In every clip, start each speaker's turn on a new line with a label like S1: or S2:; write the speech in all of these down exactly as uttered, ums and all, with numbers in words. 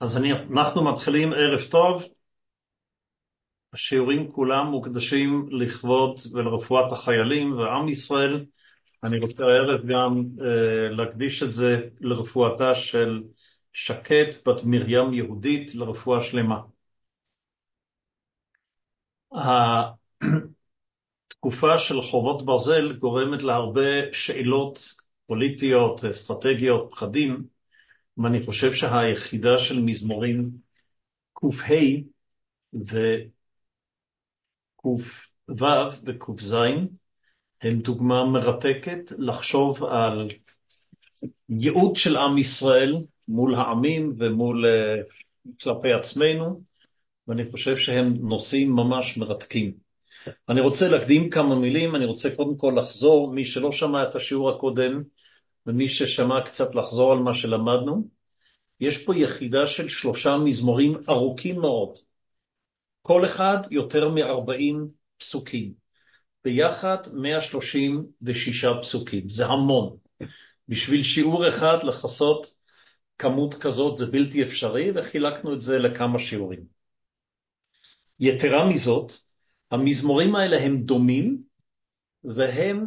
S1: אז אני, אנחנו מתחילים ערב טוב. השיעורים כולם מוקדשים לכבוד ולרפואת החיילים ועם ישראל. אני רוצה הערב גם אה, להקדיש את זה לרפואתה של שקט בת מרים יהודית, לרפואה שלמה. התקופה של חובות ברזל גורמת להרבה שאלות פוליטיות, אסטרטגיות, פחדים, ואני חושב שהיחידה של מזמורים קוף ה' וקוף ו' וקוף ז' הם דוגמה מרתקת לחשוב על ייעוד של עם ישראל מול העמים ומול uh, כלפי עצמנו, ואני חושב שהם נושאים ממש מרתקים. אני רוצה להקדים כמה מילים. אני רוצה קודם כל לחזור, מי שלא שמע את השיעור הקודם ומי ששמע קצת, לחזור על מה שלמדנו. יש פה יחידה של שלושה מזמורים ארוכים מאוד, כל אחד יותר מ-ארבעים פסוקים, ביחד מאה שלושים ושישה פסוקים. זה המון. בשביל שיעור אחד לחסות כמות כזאת זה בלתי אפשרי, וחילקנו את זה לכמה שיעורים. יתרה מזאת, המזמורים האלה הם דומים, והם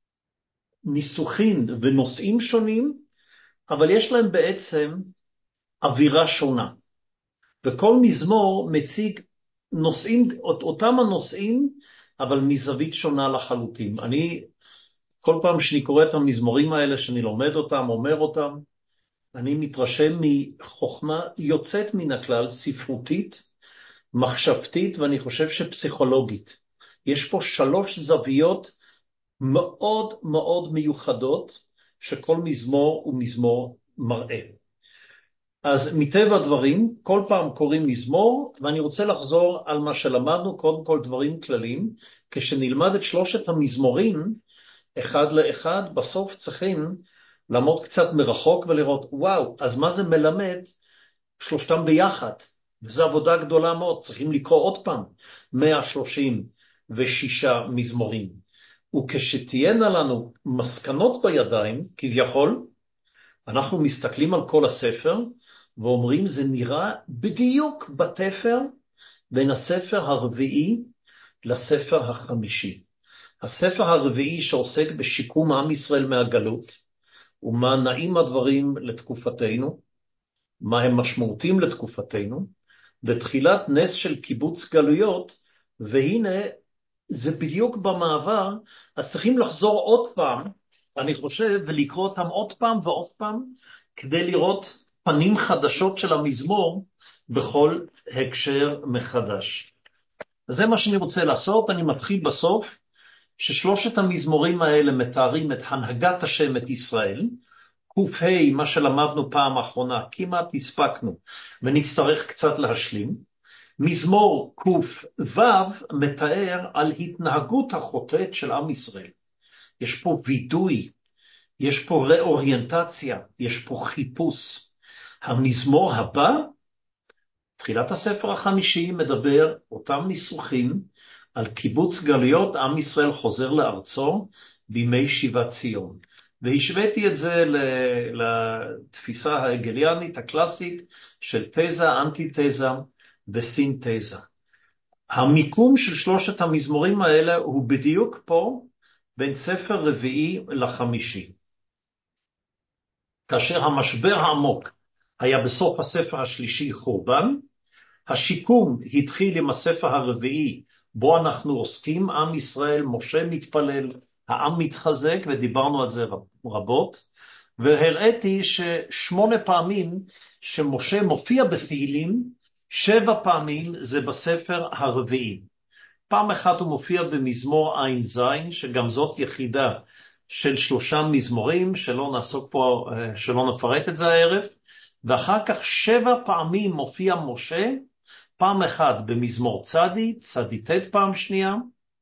S1: ניסוחים ונושאים שונים, אבל יש להם בעצם אווירה שונה. וכל מזמור מציג נושאים, אותם הנושאים, אבל מזווית שונה לחלוטין. אני, כל פעם שאני קורא את המזמורים האלה, שאני לומד אותם, אומר אותם, אני מתרשם מחוכמה יוצאת מן הכלל, ספרותית, מחשבתית, ואני חושב שפסיכולוגית. יש פה שלוש זוויות מאוד מאוד מיוחדות, שכל מזמור הוא מזמור מראה. אז מטבע הדברים, כל פעם קוראים מזמור, ואני רוצה לחזור על מה שלמדנו, קודם כל דברים כלליים. כשנלמד את שלושת המזמורים, אחד לאחד, בסוף צריכים לעמוד קצת מרחוק ולראות, וואו, אז מה זה מלמד שלושתם ביחד? וזו עבודה גדולה מאוד, צריכים לקרוא עוד פעם מאה שלושים ושישה מזמורים. וכשתהיינה לנו מסקנות בידיים, כביכול, אנחנו מסתכלים על כל הספר, ואומרים זה נראה בדיוק בתפר בין הספר הרביעי לספר החמישי. הספר הרביעי שעוסק בשיקום עם ישראל מהגלות, ומה נעים הדברים לתקופתנו, מה הם משמעותיים לתקופתנו, בתחילת נס של קיבוץ גלויות, והנה זה בדיוק במעבר, אז צריכים לחזור עוד פעם, אני חושב, ולקרוא אותם עוד פעם ועוד פעם, כדי לראות פנים חדשות של המזמור בכל הקשר מחדש. אז זה מה שאני רוצה לעשות. אני מתחיל בסוף, ששלושת המזמורים האלה מתארים את הנהגת השם את ישראל. קוף ה' מה שלמדנו פעם האחרונה, כמעט הספקנו, ונצטרך קצת להשלים. מזמור קוף ו' מתאר על התנהגות החוטאת של עם ישראל. יש פה וידוי, יש פה ראוריינטציה, יש פה חיפוש. המזמור הבא, תחילת הספר החמישי, מדבר אותם ניסוחים על קיבוץ גלויות, עם ישראל חוזר לארצו בימי שיבת ציון. והשוויתי את זה לתפיסה ההגליאנית הקלאסית של תזה, אנטי-תזה וסינתזה. המיקום של שלושת המזמורים האלה הוא בדיוק פה, בין ספר רביעי לחמישי. כאשר המשבר העמוק היה בסוף הספר השלישי חורבן, השיקום התחיל עם הספר הרביעי, בו אנחנו עוסקים, עם ישראל, משה מתפלל, העם מתחזק, ודיברנו על זה רבות, והראיתי ששמונה פעמים שמשה מופיע בתהילים, שבע פעמים זה בספר הרביעי. פעם אחת הוא מופיע במזמור עין זין, שגם זאת יחידה של שלושה מזמורים, שלא נעסוק פה, שלא נפרט את זה הערב, ואחר כך שבע פעמים מופיע משה, פעם אחת במזמור צדי, צדי תת פעם שנייה,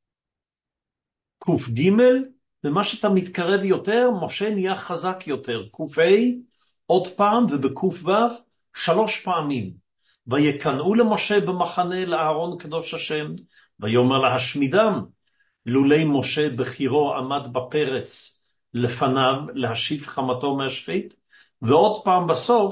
S1: קוף ג', ומה שאתה מתקרב יותר, משה נהיה חזק יותר, קוף ה', עוד פעם, ובקוף ו', שלוש פעמים. ויקנאו למשה במחנה לאהרון קדוש השם, ויאמר להשמידם, לולי משה בחירו עמד בפרץ לפניו להשיב חמתו מהשחית, ועוד פעם בסוף,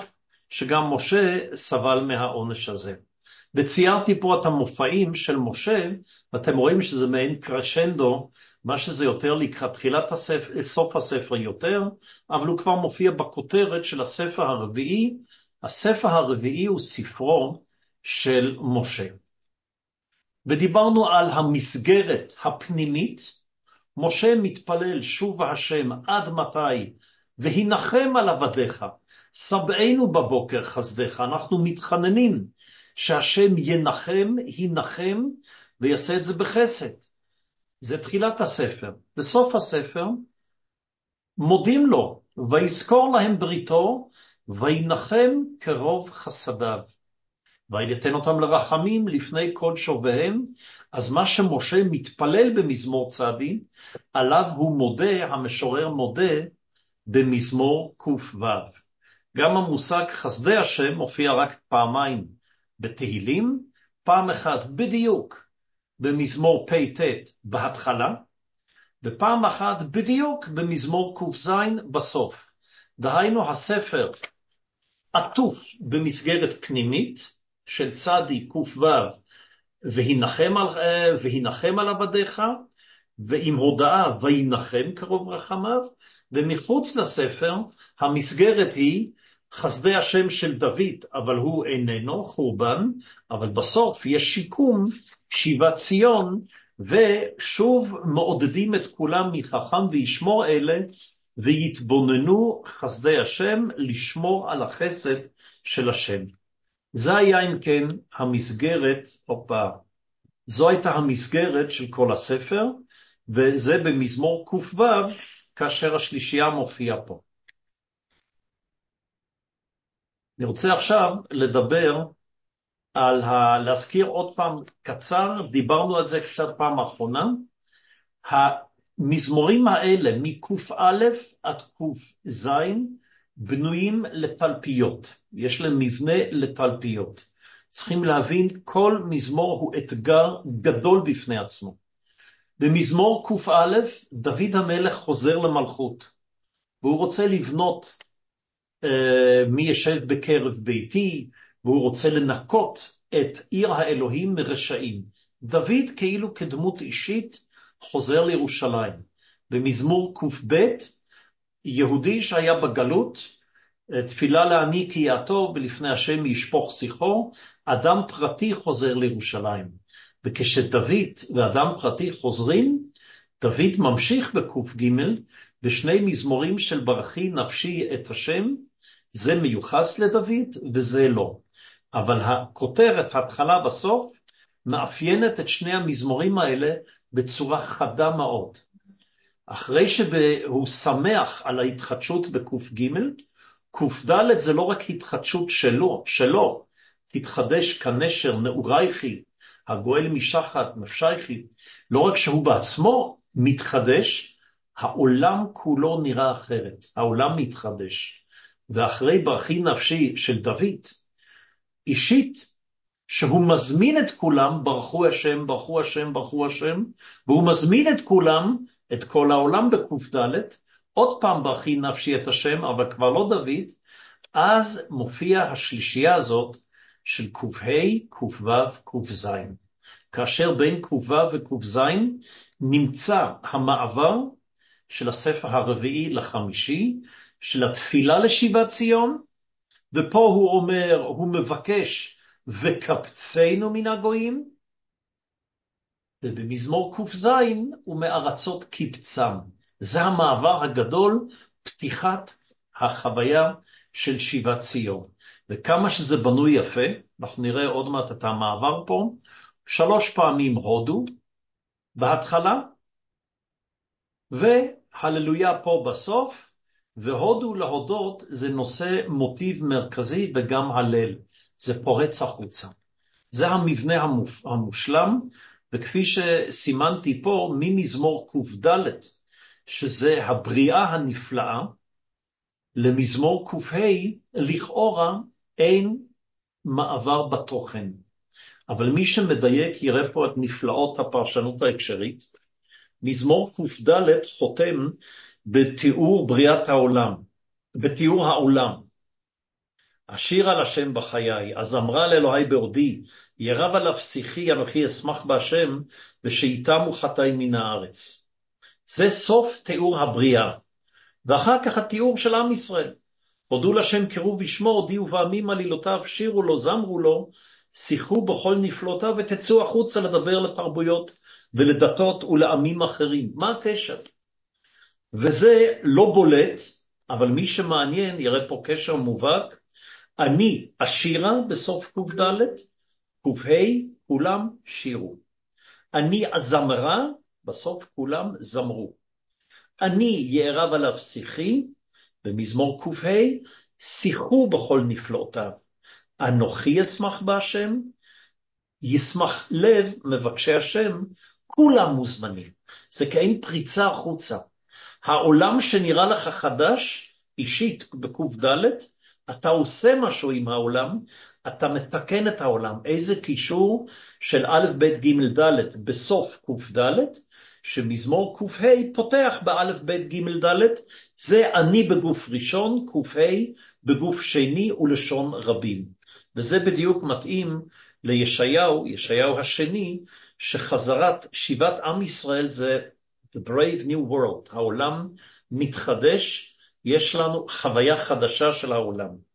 S1: שגם משה סבל מהעונש הזה. וציירתי פה את המופעים של משה, ואתם רואים שזה מעין קרשנדו, מה שזה יותר לקראת תחילת הספר, סוף הספר יותר, אבל הוא כבר מופיע בכותרת של הספר הרביעי. הספר הרביעי הוא ספרו של משה. ודיברנו על המסגרת הפנימית. משה מתפלל שוב השם עד מתי, והנחם על עבדיך, סבענו בבוקר חסדך. אנחנו מתחננים שהשם ינחם, ינחם, ויעשה את זה בחסד. זה תחילת הספר. בסוף הספר מודים לו, ויזכור להם בריתו, וינחם קרוב חסדיו. ויתן אותם לרחמים לפני כל שוביהם. אז מה שמשה מתפלל במזמור צדי, עליו הוא מודה, המשורר מודה, במזמור ק"ו. גם המושג חסדי השם מופיע רק פעמיים בתהילים, פעם אחת בדיוק במזמור פ"ט בהתחלה, ופעם אחת בדיוק במזמור ק"ז בסוף. דהיינו הספר עטוף במסגרת פנימית של צדי ק"ו, והנחם על, והנחם על עבדיך, ועם הודעה וינחם קרוב רחמיו, ומחוץ לספר המסגרת היא חסדי השם של דוד, אבל הוא איננו חורבן, אבל בסוף יש שיקום שיבת ציון, ושוב מעודדים את כולם מחכם וישמור אלה, ויתבוננו חסדי השם לשמור על החסד של השם. זה היה אם כן המסגרת, אופה, זו הייתה המסגרת של כל הספר, וזה במזמור ק"ו, כאשר השלישייה מופיעה פה. אני רוצה עכשיו לדבר על, ה... להזכיר עוד פעם קצר, דיברנו על זה קצת פעם האחרונה. המזמורים האלה מק"א עד ק"ז בנויים לתלפיות, יש להם מבנה לתלפיות. צריכים להבין, כל מזמור הוא אתגר גדול בפני עצמו. במזמור ק"א דוד המלך חוזר למלכות, והוא רוצה לבנות אה, מי ישב בקרב ביתי, והוא רוצה לנקות את עיר האלוהים מרשעים. דוד כאילו כדמות אישית חוזר לירושלים. במזמור ק"ב יהודי שהיה בגלות, תפילה לעני כי יעתור ולפני השם ישפוך שיחו, אדם פרטי חוזר לירושלים. וכשדוד ואדם פרטי חוזרים, דוד ממשיך בק"ג בשני מזמורים של ברכי נפשי את השם, זה מיוחס לדוד וזה לא. אבל הכותרת, התחלה בסוף, מאפיינת את שני המזמורים האלה בצורה חדה מאוד. אחרי שהוא שמח על ההתחדשות בק"ג, ק"ד זה לא רק התחדשות שלו, שלו, תתחדש כנשר נעורייכי, הגואל משחת נפשייכי, לא רק שהוא בעצמו מתחדש, העולם כולו נראה אחרת, העולם מתחדש. ואחרי ברכי נפשי של דוד, אישית, שהוא מזמין את כולם, ברכו השם, ברכו השם, ברכו השם, והוא מזמין את כולם, את כל העולם בק"ד, עוד פעם ברכי נפשי את השם, אבל כבר לא דוד, אז מופיע השלישייה הזאת של ק"ה, ק"ו, ק"ז. כאשר בין ק"ו וק"ז נמצא המעבר של הספר הרביעי לחמישי, של התפילה לשיבת ציון, ופה הוא אומר, הוא מבקש, וקבצנו מן הגויים, ובמזמור ק"ז הוא מארצות קבצם. זה המעבר הגדול, פתיחת החוויה של שיבת ציון. וכמה שזה בנוי יפה, אנחנו נראה עוד מעט את המעבר פה, שלוש פעמים הודו בהתחלה, והללויה פה בסוף, והודו להודות זה נושא מוטיב מרכזי וגם הלל, זה פורץ החוצה. זה המבנה המושלם, וכפי שסימנתי פה, ממזמור ק"ד, שזה הבריאה הנפלאה, למזמור ק"ה, לכאורה אין מעבר בתוכן. אבל מי שמדייק יראה פה את נפלאות הפרשנות ההקשרית. מזמור ק"ד חותם בתיאור בריאת העולם, בתיאור העולם. אשיר על השם בחיי, אז אמרה לאלוהי בעודי, ירב עליו שיחי, אנוכי אשמח בהשם, ושייתמו חטאי מן הארץ. זה סוף תיאור הבריאה, ואחר כך התיאור של עם ישראל. הודו לשם קראו בשמו, הודיעו בעמים עלילותיו, שירו לו, זמרו לו, שיחו בכל נפלאותיו, ותצאו החוצה לדבר לתרבויות ולדתות ולעמים אחרים. מה הקשר? וזה לא בולט, אבל מי שמעניין יראה פה קשר מובהק. אני אשירה בסוף ק"ד, ק"ה כולם שירו. אני הזמרה, בסוף כולם זמרו. אני יערב עליו שיחי, במזמור ק"ה, שיחו בכל נפלאותיו. אנוכי אשמח בהשם, ישמח לב מבקשי השם, כולם מוזמנים. זה כאין פריצה החוצה. העולם שנראה לך חדש, אישית בק"ד, אתה עושה משהו עם העולם, אתה מתקן את העולם. איזה קישור של א' ב' ג' ד' בסוף ק"ד, שמזמור ק"ה פותח באלף ב' ג' ד', זה אני בגוף ראשון, ק"ה בגוף שני ולשון רבים. וזה בדיוק מתאים לישעיהו, ישעיהו השני, שחזרת שיבת עם ישראל זה The Brave New World, העולם מתחדש, יש לנו חוויה חדשה של העולם.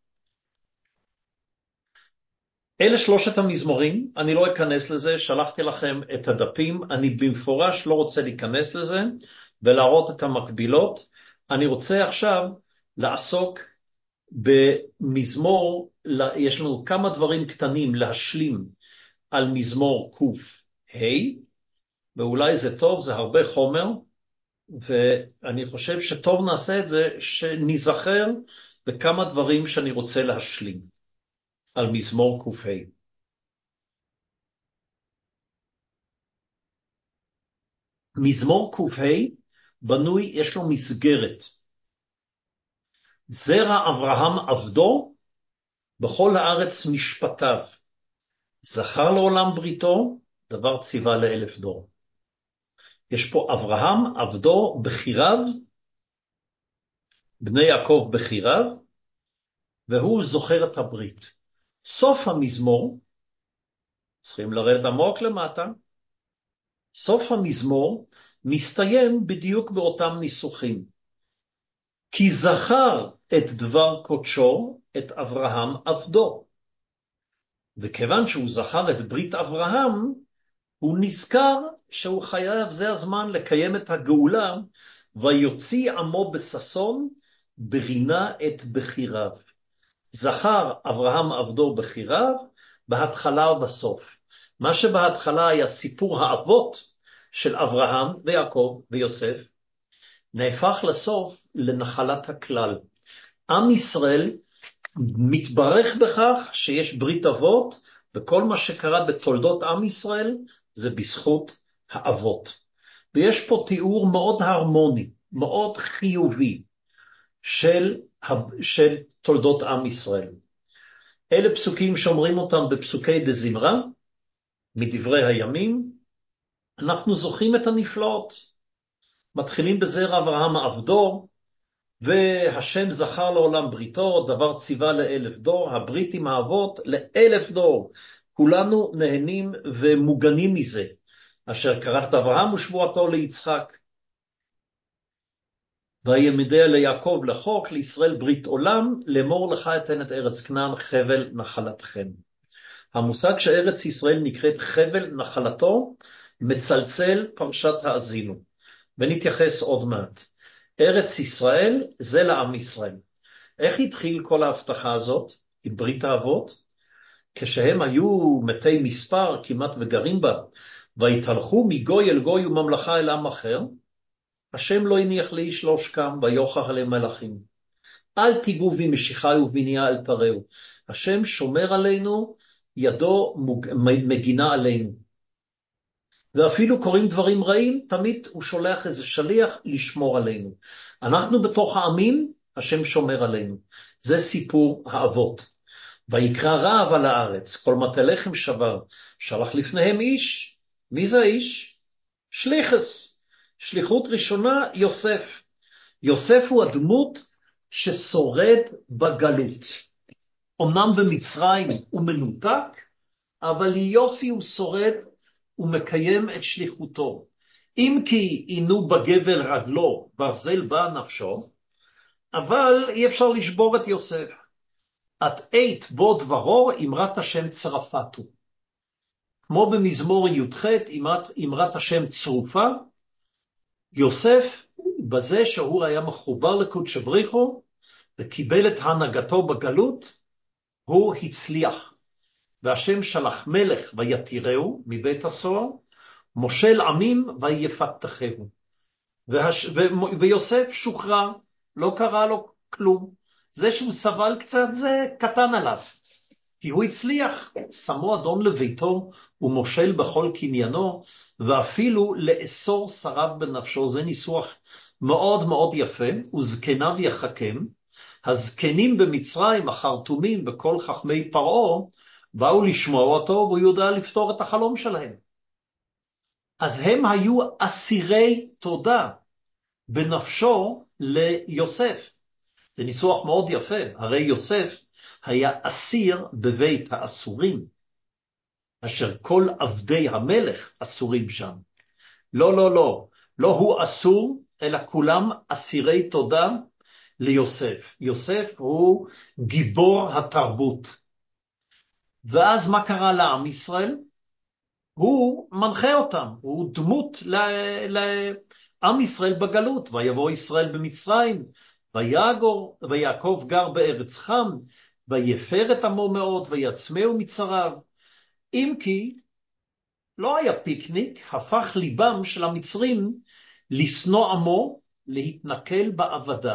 S1: אלה שלושת המזמורים, אני לא אכנס לזה, שלחתי לכם את הדפים, אני במפורש לא רוצה להיכנס לזה ולהראות את המקבילות. אני רוצה עכשיו לעסוק במזמור, יש לנו כמה דברים קטנים להשלים על מזמור ק"ה, ואולי זה טוב, זה הרבה חומר, ואני חושב שטוב נעשה את זה, שנזכר בכמה דברים שאני רוצה להשלים על מזמור ק"ה. מזמור ק"ה בנוי, יש לו מסגרת. זרע אברהם עבדו, בכל הארץ משפטיו. זכר לעולם בריתו, דבר ציווה לאלף דור. יש פה אברהם עבדו בחיריו, בני יעקב בחיריו, והוא זוכר את הברית. סוף המזמור, צריכים לרדת עמוק למטה, סוף המזמור מסתיים בדיוק באותם ניסוחים. כי זכר את דבר קודשו, את אברהם עבדו. וכיוון שהוא זכר את ברית אברהם, הוא נזכר שהוא חייב, זה הזמן לקיים את הגאולה, ויוציא עמו בששון, ברינה את בחיריו. זכר אברהם עבדו בחיריו, בהתחלה ובסוף. מה שבהתחלה היה סיפור האבות של אברהם ויעקב ויוסף, נהפך לסוף לנחלת הכלל. עם ישראל מתברך בכך שיש ברית אבות, וכל מה שקרה בתולדות עם ישראל זה בזכות האבות. ויש פה תיאור מאוד הרמוני, מאוד חיובי של, של תולדות עם ישראל. אלה פסוקים שאומרים אותם בפסוקי דזמרה, מדברי הימים, אנחנו זוכרים את הנפלאות. מתחילים בזרע אברהם עבדו, והשם זכר לעולם בריתו, דבר ציווה לאלף דור, הברית עם האבות לאלף דור. כולנו נהנים ומוגנים מזה. אשר קראת אברהם ושבועתו ליצחק. ויעמדה ליעקב לחוק, לישראל ברית עולם, לאמור לך אתן את ארץ כנען חבל נחלתכם. המושג שארץ ישראל נקראת חבל נחלתו, מצלצל פרשת האזינו. ונתייחס עוד מעט. ארץ ישראל זה לעם ישראל. איך התחיל כל ההבטחה הזאת עם ברית האבות? כשהם היו מתי מספר כמעט וגרים בה, והתהלכו מגוי אל גוי וממלכה אל עם אחר, השם לא הניח לאיש לא שקם, ויוכח עליהם מלאכים. אל תיגעו בי משיחי ובנייה אל תראו. השם שומר עלינו, ידו מגינה עלינו. ואפילו קוראים דברים רעים, תמיד הוא שולח איזה שליח לשמור עלינו. אנחנו בתוך העמים, השם שומר עלינו. זה סיפור האבות. ויקרא רעב על הארץ, כל מטה לחם שבר, שלח לפניהם איש. מי זה האיש? שליחס. שליחות ראשונה, יוסף. יוסף הוא הדמות ששורד בגלות. אמנם במצרים הוא מנותק, אבל יופי הוא שורד ומקיים את שליחותו. אם כי עינו בגבל רגלו, ברזל בא נפשו, אבל אי אפשר לשבור את יוסף. את עת בו דברו, אמרת השם צרפתו. כמו במזמור י"ח, אמרת, אמרת השם צרופה, יוסף, בזה שהוא היה מחובר לקודש בריחו, וקיבל את הנהגתו בגלות, הוא הצליח. והשם שלח מלך ויתירהו מבית הסוהר, מושל עמים ויפתחהו. והש... ו... ויוסף שוחרר, לא קרה לו כלום. זה שהוא סבל קצת זה קטן עליו. כי הוא הצליח, שמו אדון לביתו ומושל בכל קניינו, ואפילו לאסור שריו בנפשו. זה ניסוח מאוד מאוד יפה, וזקניו יחכם. הזקנים במצרים, החרטומים בכל חכמי פרעה, באו לשמוע אותו, והוא יודע לפתור את החלום שלהם. אז הם היו אסירי תודה בנפשו ליוסף. זה ניסוח מאוד יפה, הרי יוסף היה אסיר בבית האסורים, אשר כל עבדי המלך אסורים שם. לא, לא, לא, לא הוא אסור, אלא כולם אסירי תודה ליוסף. יוסף הוא גיבור התרבות. ואז מה קרה לעם ישראל? הוא מנחה אותם, הוא דמות לעם ישראל בגלות, ויבוא ישראל במצרים, ויגור, ויעקב גר בארץ חם, ויפר את עמו מאוד, ויצמאו מצריו. אם כי לא היה פיקניק, הפך ליבם של המצרים לשנוא עמו, להתנכל בעבדיו.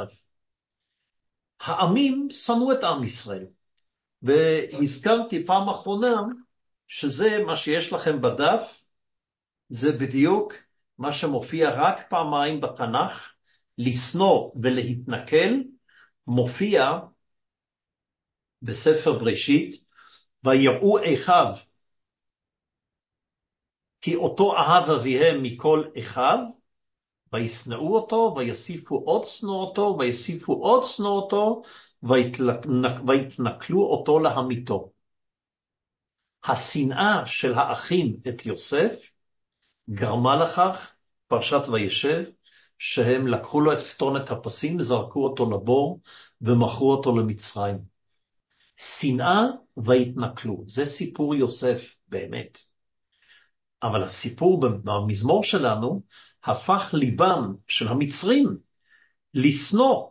S1: העמים שנאו את עם ישראל, והזכרתי פעם אחרונה, שזה מה שיש לכם בדף, זה בדיוק מה שמופיע רק פעמיים בתנ"ך, לשנוא ולהתנכל, מופיע בספר בראשית, ויראו אחיו, כי אותו אהב אביהם מכל אחיו, וישנאו אותו, ויוסיפו עוד שנוא אותו, ויוסיפו עוד שנוא אותו, ויתנכלו אותו להמיתו. השנאה של האחים את יוסף גרמה לכך, פרשת וישב, שהם לקחו לו את כתונת הפסים, זרקו אותו לבור ומכרו אותו למצרים. שנאה והתנכלו, זה סיפור יוסף באמת. אבל הסיפור במזמור שלנו הפך ליבם של המצרים לשנוא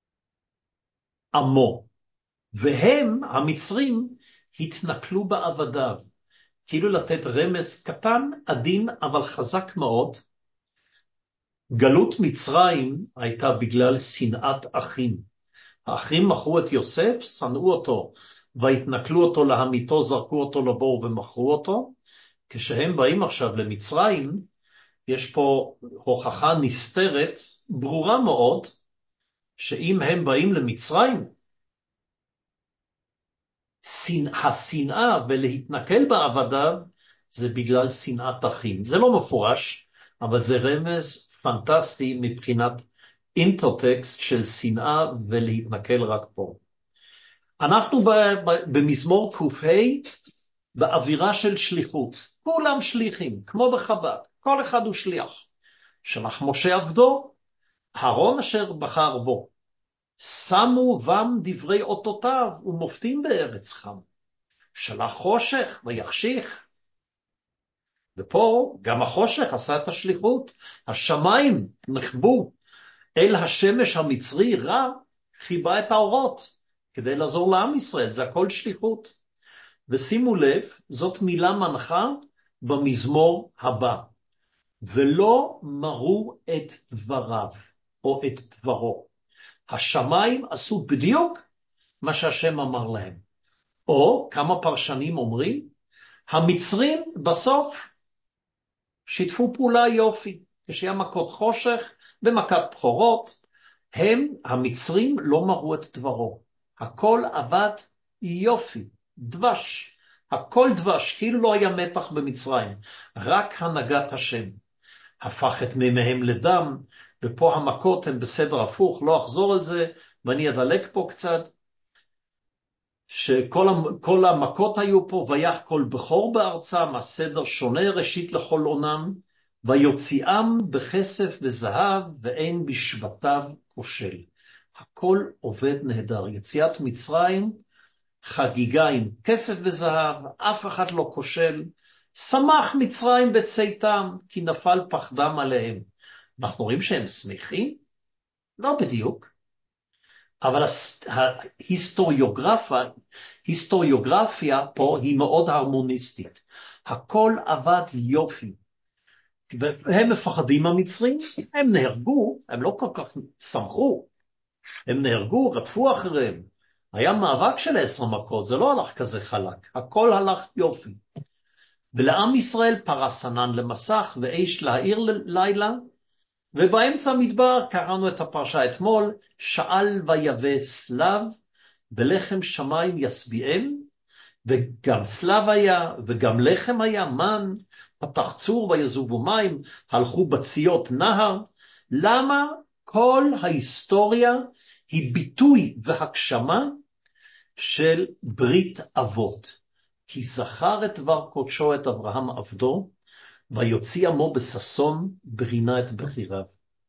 S1: עמו, והם, המצרים, התנכלו בעבדיו. כאילו לתת רמז קטן, עדין, אבל חזק מאוד. גלות מצרים הייתה בגלל שנאת אחים. האחים מכרו את יוסף, שנאו אותו, והתנכלו אותו להמיתו, זרקו אותו לבור ומכרו אותו. כשהם באים עכשיו למצרים, יש פה הוכחה נסתרת, ברורה מאוד, שאם הם באים למצרים, השנאה ולהתנכל בעבדיו, זה בגלל שנאת אחים. זה לא מפורש, אבל זה רמז פנטסטי מבחינת אינטרטקסט של שנאה ולהתנכל רק פה. אנחנו במזמור ק"ה באווירה של שליחות. כולם שליחים, כמו בחב"ד. כל אחד הוא שליח. שלח משה עבדו, אהרון אשר בחר בו. שמו בם דברי אותותיו ומופתים בארץ חם. שלח חושך ויחשיך. ופה גם החושך עשה את השליחות. השמיים נחבו. אל השמש המצרי רע חיבה את האורות כדי לעזור לעם ישראל. זה הכל שליחות. ושימו לב, זאת מילה מנחה במזמור הבא. ולא מרו את דבריו או את דברו. השמיים עשו בדיוק מה שהשם אמר להם. או כמה פרשנים אומרים, המצרים בסוף שיתפו פעולה יופי. כשהיה מכות חושך ומכת בכורות, הם, המצרים, לא מרו את דברו. הכל עבד יופי, דבש. הכל דבש, כאילו לא היה מתח במצרים. רק הנהגת השם. הפך את מימיהם לדם, ופה המכות הן בסדר הפוך, לא אחזור על זה, ואני אדלק פה קצת. שכל כל המכות היו פה, ויח כל בכור בארצם, הסדר שונה ראשית לכל עונם, ויוציאם בכסף וזהב, ואין בשבטיו כושל. הכל עובד נהדר. יציאת מצרים, חגיגה עם כסף וזהב, אף אחד לא כושל. שמח מצרים בצאתם, כי נפל פחדם עליהם. אנחנו רואים שהם שמחים? לא בדיוק. אבל ההיסטוריוגרפיה, היסטוריוגרפיה פה היא מאוד הרמוניסטית. הכל עבד יופי. הם מפחדים המצרים, הם נהרגו, הם לא כל כך שמחו. הם נהרגו, רדפו אחריהם. היה מאבק של עשר מכות, זה לא הלך כזה חלק. הכל הלך יופי. ולעם ישראל פרס ענן למסך ואש להאיר לילה, ובאמצע המדבר קראנו את הפרשה אתמול, שאל ויבא סלב, בלחם שמיים ישביעם, וגם סלב היה, וגם לחם היה, מן, פתח צור ויזובו מים, הלכו בציות נהר. למה כל ההיסטוריה היא ביטוי והגשמה של ברית אבות? כי זכר את דבר קודשו את אברהם עבדו, ויוציא עמו בששון ברינה את בחיריו.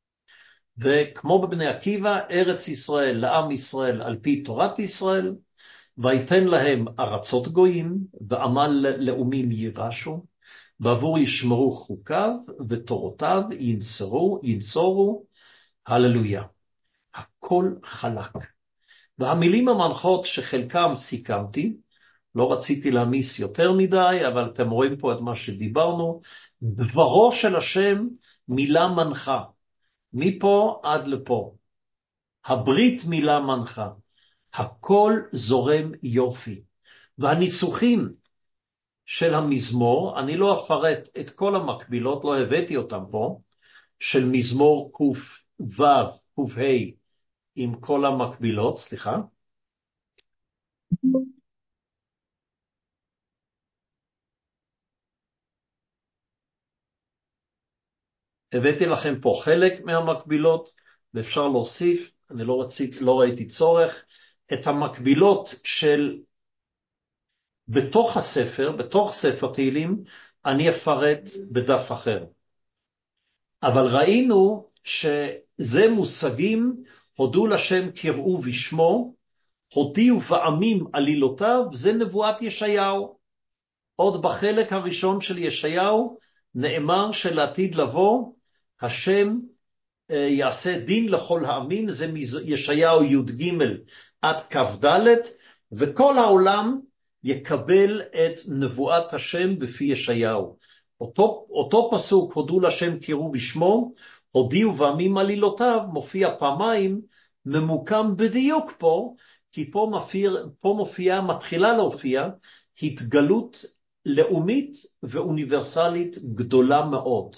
S1: וכמו בבני עקיבא, ארץ ישראל לעם ישראל על פי תורת ישראל, ויתן להם ארצות גויים, ועמל לאומים יבשו, בעבור ישמרו חוקיו ותורותיו ינצרו, ינצורו, הללויה. הכל חלק. והמילים המנחות שחלקם סיכמתי, לא רציתי להמיס יותר מדי, אבל אתם רואים פה את מה שדיברנו, דברו של השם מילה מנחה, מפה עד לפה. הברית מילה מנחה, הכל זורם יופי. והניסוחים של המזמור, אני לא אפרט את כל המקבילות, לא הבאתי אותם פה, של מזמור קוף וו, קוף ה' עם כל המקבילות, סליחה. הבאתי לכם פה חלק מהמקבילות, ואפשר להוסיף, אני לא, רצית, לא ראיתי צורך, את המקבילות של בתוך הספר, בתוך ספר תהילים, אני אפרט בדף אחר. אבל ראינו שזה מושגים, הודו לשם קראו בשמו, הודיעו ועמים עלילותיו, זה נבואת ישעיהו. עוד בחלק הראשון של ישעיהו נאמר שלעתיד לבוא, השם יעשה דין לכל העמים, זה ישעיהו י"ג עד כ"ד, וכל העולם יקבל את נבואת השם בפי ישעיהו. אותו, אותו פסוק, הודו לשם קראו בשמו, הודיעו ועמים עלילותיו, מופיע פעמיים, ממוקם בדיוק פה, כי פה, מופיע, פה מופיע, מתחילה להופיע, התגלות לאומית ואוניברסלית גדולה מאוד.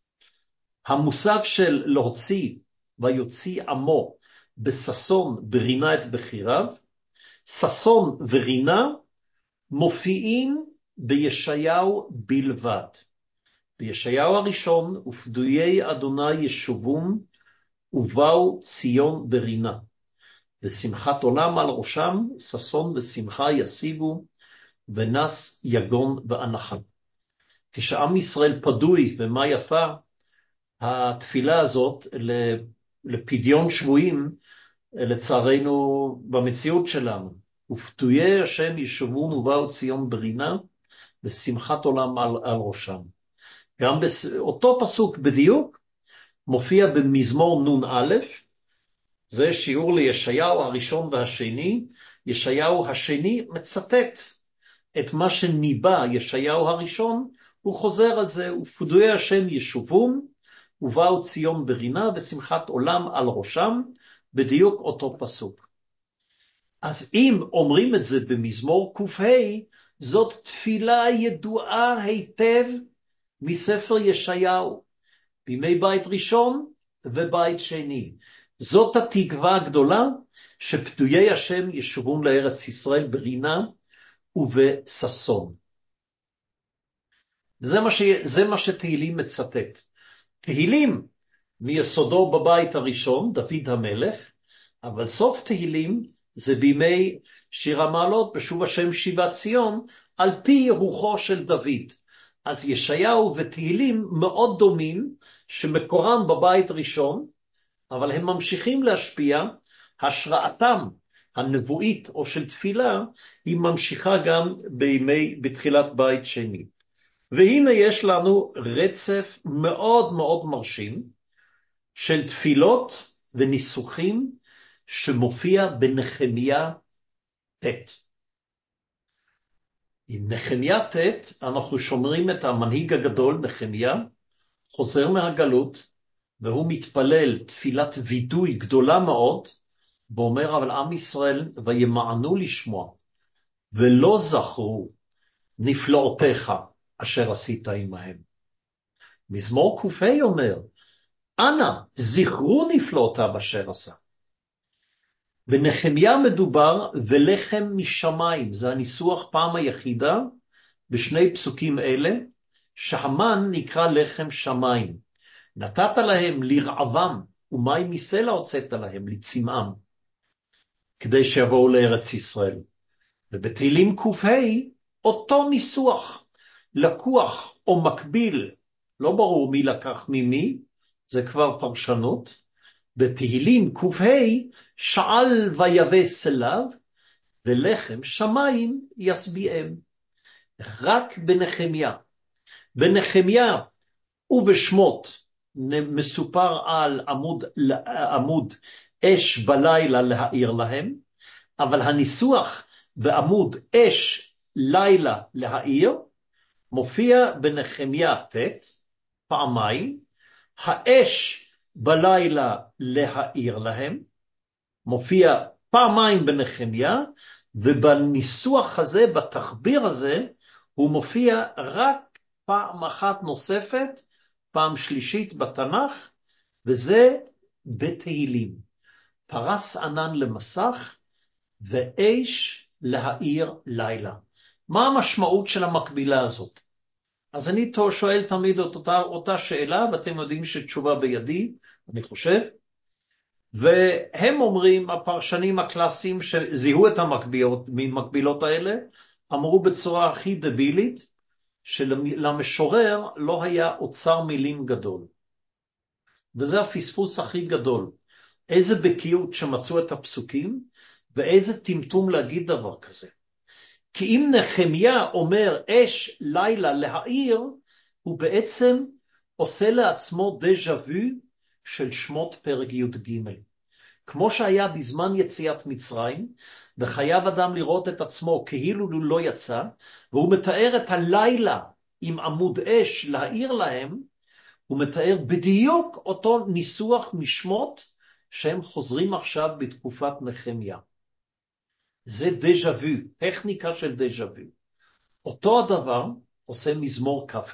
S1: המושג של להוציא ויוציא עמו בששון ברינה את בחיריו, ששון ורינה מופיעים בישעיהו בלבד. בישעיהו הראשון, ופדויי אדוני ישובום, ובאו ציון ברינה. ושמחת עולם על ראשם, ששון ושמחה ישיגו, ונס יגון ואנחה. כשעם ישראל פדוי ומה יפה, התפילה הזאת לפדיון שבויים, לצערנו במציאות שלנו. ופדויי השם ישובון ובאו ציון ברינה, ושמחת עולם על, על ראשם. גם באותו פסוק בדיוק, מופיע במזמור נון א', זה שיעור לישעיהו הראשון והשני, ישעיהו השני מצטט את מה שניבא ישעיהו הראשון, הוא חוזר על זה, ופדויי השם ישובון, ובאו ציון ברינה ושמחת עולם על ראשם, בדיוק אותו פסוק. אז אם אומרים את זה במזמור ק"ה, זאת תפילה ידועה היטב מספר ישעיהו, בימי בית ראשון ובית שני. זאת התקווה הגדולה שפדויי השם ישובון לארץ ישראל ברינה ובששון. זה מה, ש... זה מה שתהילים מצטט. תהילים מיסודו בבית הראשון, דוד המלך, אבל סוף תהילים זה בימי שיר המעלות, בשוב השם שיבת ציון, על פי רוחו של דוד. אז ישעיהו ותהילים מאוד דומים, שמקורם בבית ראשון, אבל הם ממשיכים להשפיע, השראתם הנבואית או של תפילה, היא ממשיכה גם בימי, בתחילת בית שני. והנה יש לנו רצף מאוד מאוד מרשים, של תפילות וניסוחים, שמופיע בנחמיה ת'. עם נחמיה ת' אנחנו שומרים את המנהיג הגדול, נחמיה, חוזר מהגלות, והוא מתפלל תפילת וידוי גדולה מאוד, ואומר אבל עם ישראל וימענו לשמוע, ולא זכרו נפלאותיך אשר עשית עמהם. מזמור ק"ה אומר, אנא זכרו נפלאותיו אשר עשה. בנחמיה מדובר ולחם משמיים, זה הניסוח פעם היחידה בשני פסוקים אלה, שהמן נקרא לחם שמיים. נתת להם לרעבם, ומים מסלע הוצאת להם לצמאם, כדי שיבואו לארץ ישראל. ובתהילים ק"ה אותו ניסוח, לקוח או מקביל, לא ברור מי לקח ממי, זה כבר פרשנות. בתהילים ק"ה שאל ויבש אליו, ולחם שמיים ישביעם. רק בנחמיה. בנחמיה ובשמות מסופר על עמוד, עמוד אש בלילה להאיר להם, אבל הניסוח בעמוד אש לילה להאיר מופיע בנחמיה ת' פעמיים, האש בלילה להאיר להם, מופיע פעמיים בנחמיה, ובניסוח הזה, בתחביר הזה, הוא מופיע רק פעם אחת נוספת, פעם שלישית בתנ"ך, וזה בתהילים. פרס ענן למסך, ואש להאיר לילה. מה המשמעות של המקבילה הזאת? אז אני שואל תמיד את אותה, אותה שאלה, ואתם יודעים שתשובה בידי, אני חושב, והם אומרים, הפרשנים הקלאסיים שזיהו את המקבילות, ממקבילות האלה, אמרו בצורה הכי דבילית, שלמשורר לא היה אוצר מילים גדול. וזה הפספוס הכי גדול. איזה בקיאות שמצאו את הפסוקים, ואיזה טמטום להגיד דבר כזה. כי אם נחמיה אומר אש לילה להאיר, הוא בעצם עושה לעצמו דז'ה וו של שמות פרק י"ג. כמו שהיה בזמן יציאת מצרים, וחייב אדם לראות את עצמו כאילו הוא לא יצא, והוא מתאר את הלילה עם עמוד אש להאיר להם, הוא מתאר בדיוק אותו ניסוח משמות שהם חוזרים עכשיו בתקופת נחמיה. זה דז'ה וו, טכניקה של דז'ה וו. אותו הדבר עושה מזמור כ"ה,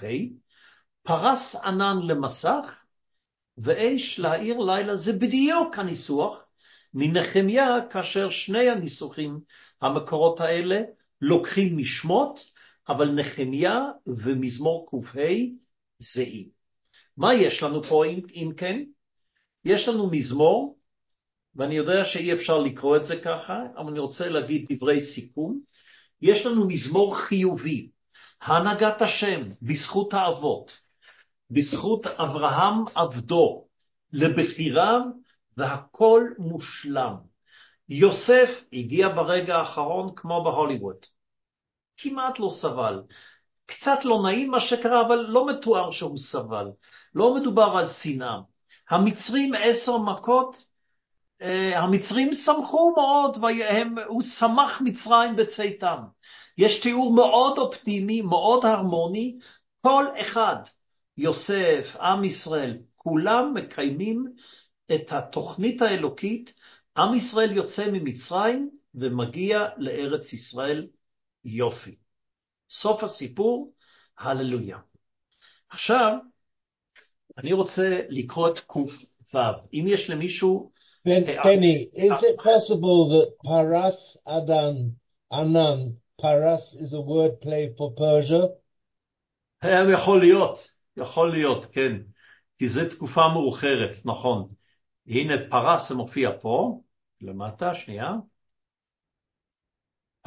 S1: פרס ענן למסך, ואש להאיר לילה, זה בדיוק הניסוח מנחמיה, כאשר שני הניסוחים המקורות האלה לוקחים משמות, אבל נחמיה ומזמור ק"ה זהים. מה יש לנו פה אם כן? יש לנו מזמור, ואני יודע שאי אפשר לקרוא את זה ככה, אבל אני רוצה להגיד דברי סיכום. יש לנו מזמור חיובי, הנהגת השם, בזכות האבות, בזכות אברהם עבדו, לבחיריו, והכל מושלם. יוסף הגיע ברגע האחרון כמו בהוליווד. כמעט לא סבל. קצת לא נעים מה שקרה, אבל לא מתואר שהוא סבל. לא מדובר על שנאה. המצרים עשר מכות, המצרים שמחו מאוד, והם, הוא שמח מצרים בצאתם. יש תיאור מאוד אופטימי, מאוד הרמוני, כל אחד, יוסף, עם ישראל, כולם מקיימים את התוכנית האלוקית, עם ישראל יוצא ממצרים ומגיע לארץ ישראל יופי. סוף הסיפור, הללויה. עכשיו, אני רוצה לקרוא את קוף וו. אם יש למישהו...
S2: Benny, is it possible that Paras Adan, Anan, Paras is a word play for Persia?
S1: יכול להיות, יכול להיות, כן. כי זו תקופה מאוחרת, נכון. הנה פרס מופיע פה, למטה, שנייה.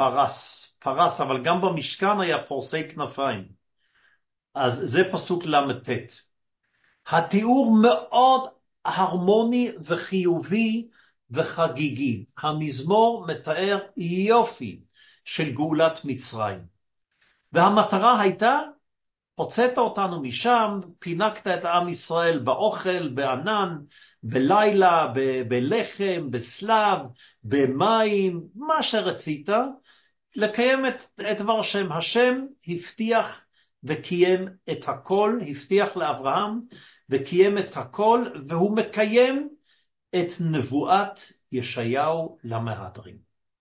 S1: פרס, פרס, אבל גם במשכן היה פורסי כנפיים. אז זה פסוק למתת. התיאור מאוד הרמוני וחיובי וחגיגי. המזמור מתאר יופי של גאולת מצרים. והמטרה הייתה, הוצאת אותנו משם, פינקת את עם ישראל באוכל, בענן, בלילה, ב- בלחם, בסלב, במים, מה שרצית, לקיים את, את דבר שם. השם הבטיח וקיים את הכל, הבטיח לאברהם וקיים את הכל, והוא מקיים את נבואת ישעיהו למהדרין.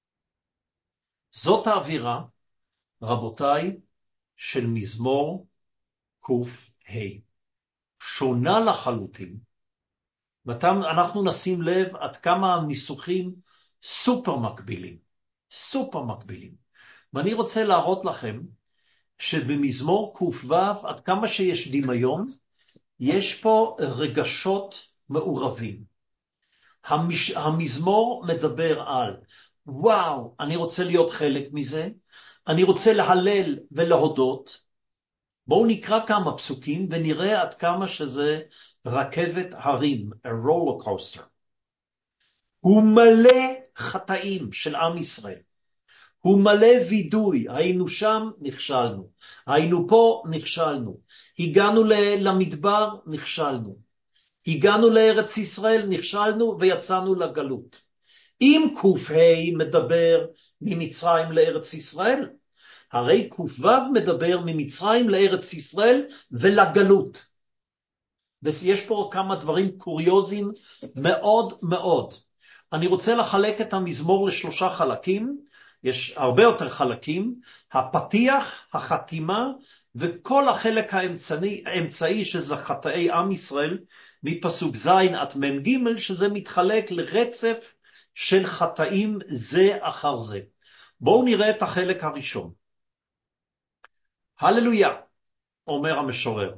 S1: זאת האווירה, רבותיי, של מזמור קוף ה', שונה לחלוטין, ואנחנו נשים לב עד כמה הניסוחים סופר מקבילים, סופר מקבילים. ואני רוצה להראות לכם שבמזמור קוף ו' עד כמה שיש דמיון, יש פה רגשות מעורבים. המש... המזמור מדבר על, וואו, אני רוצה להיות חלק מזה, אני רוצה להלל ולהודות. בואו נקרא כמה פסוקים ונראה עד כמה שזה רכבת הרים, a roller coaster. הוא מלא חטאים של עם ישראל. הוא מלא וידוי, היינו שם, נכשלנו. היינו פה, נכשלנו. הגענו למדבר, נכשלנו. הגענו לארץ ישראל, נכשלנו ויצאנו לגלות. אם קוף ה' מדבר ממצרים לארץ ישראל, הרי קוף ו' מדבר ממצרים לארץ ישראל ולגלות. ויש פה כמה דברים קוריוזיים מאוד מאוד. אני רוצה לחלק את המזמור לשלושה חלקים, יש הרבה יותר חלקים, הפתיח, החתימה, וכל החלק האמצעי, האמצעי שזה חטאי עם ישראל, מפסוק ז' עד מ' ג', שזה מתחלק לרצף של חטאים זה אחר זה. בואו נראה את החלק הראשון. הללויה, אומר המשורר.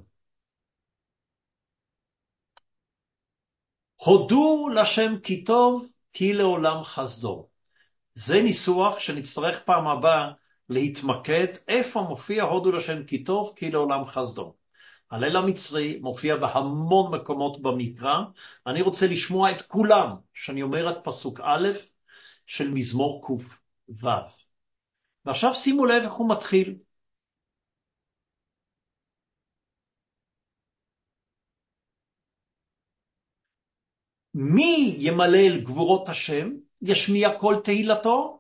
S1: הודו לשם כי טוב, כי לעולם חסדו. זה ניסוח שנצטרך פעם הבאה להתמקד, איפה מופיע הודו לשם כי טוב, כי לעולם חסדו. הליל המצרי מופיע בהמון מקומות במקרא, אני רוצה לשמוע את כולם, שאני אומר את פסוק א' של מזמור קוף ו'. ועכשיו שימו לב איך הוא מתחיל. מי ימלל גבורות השם, ישמיע כל תהילתו?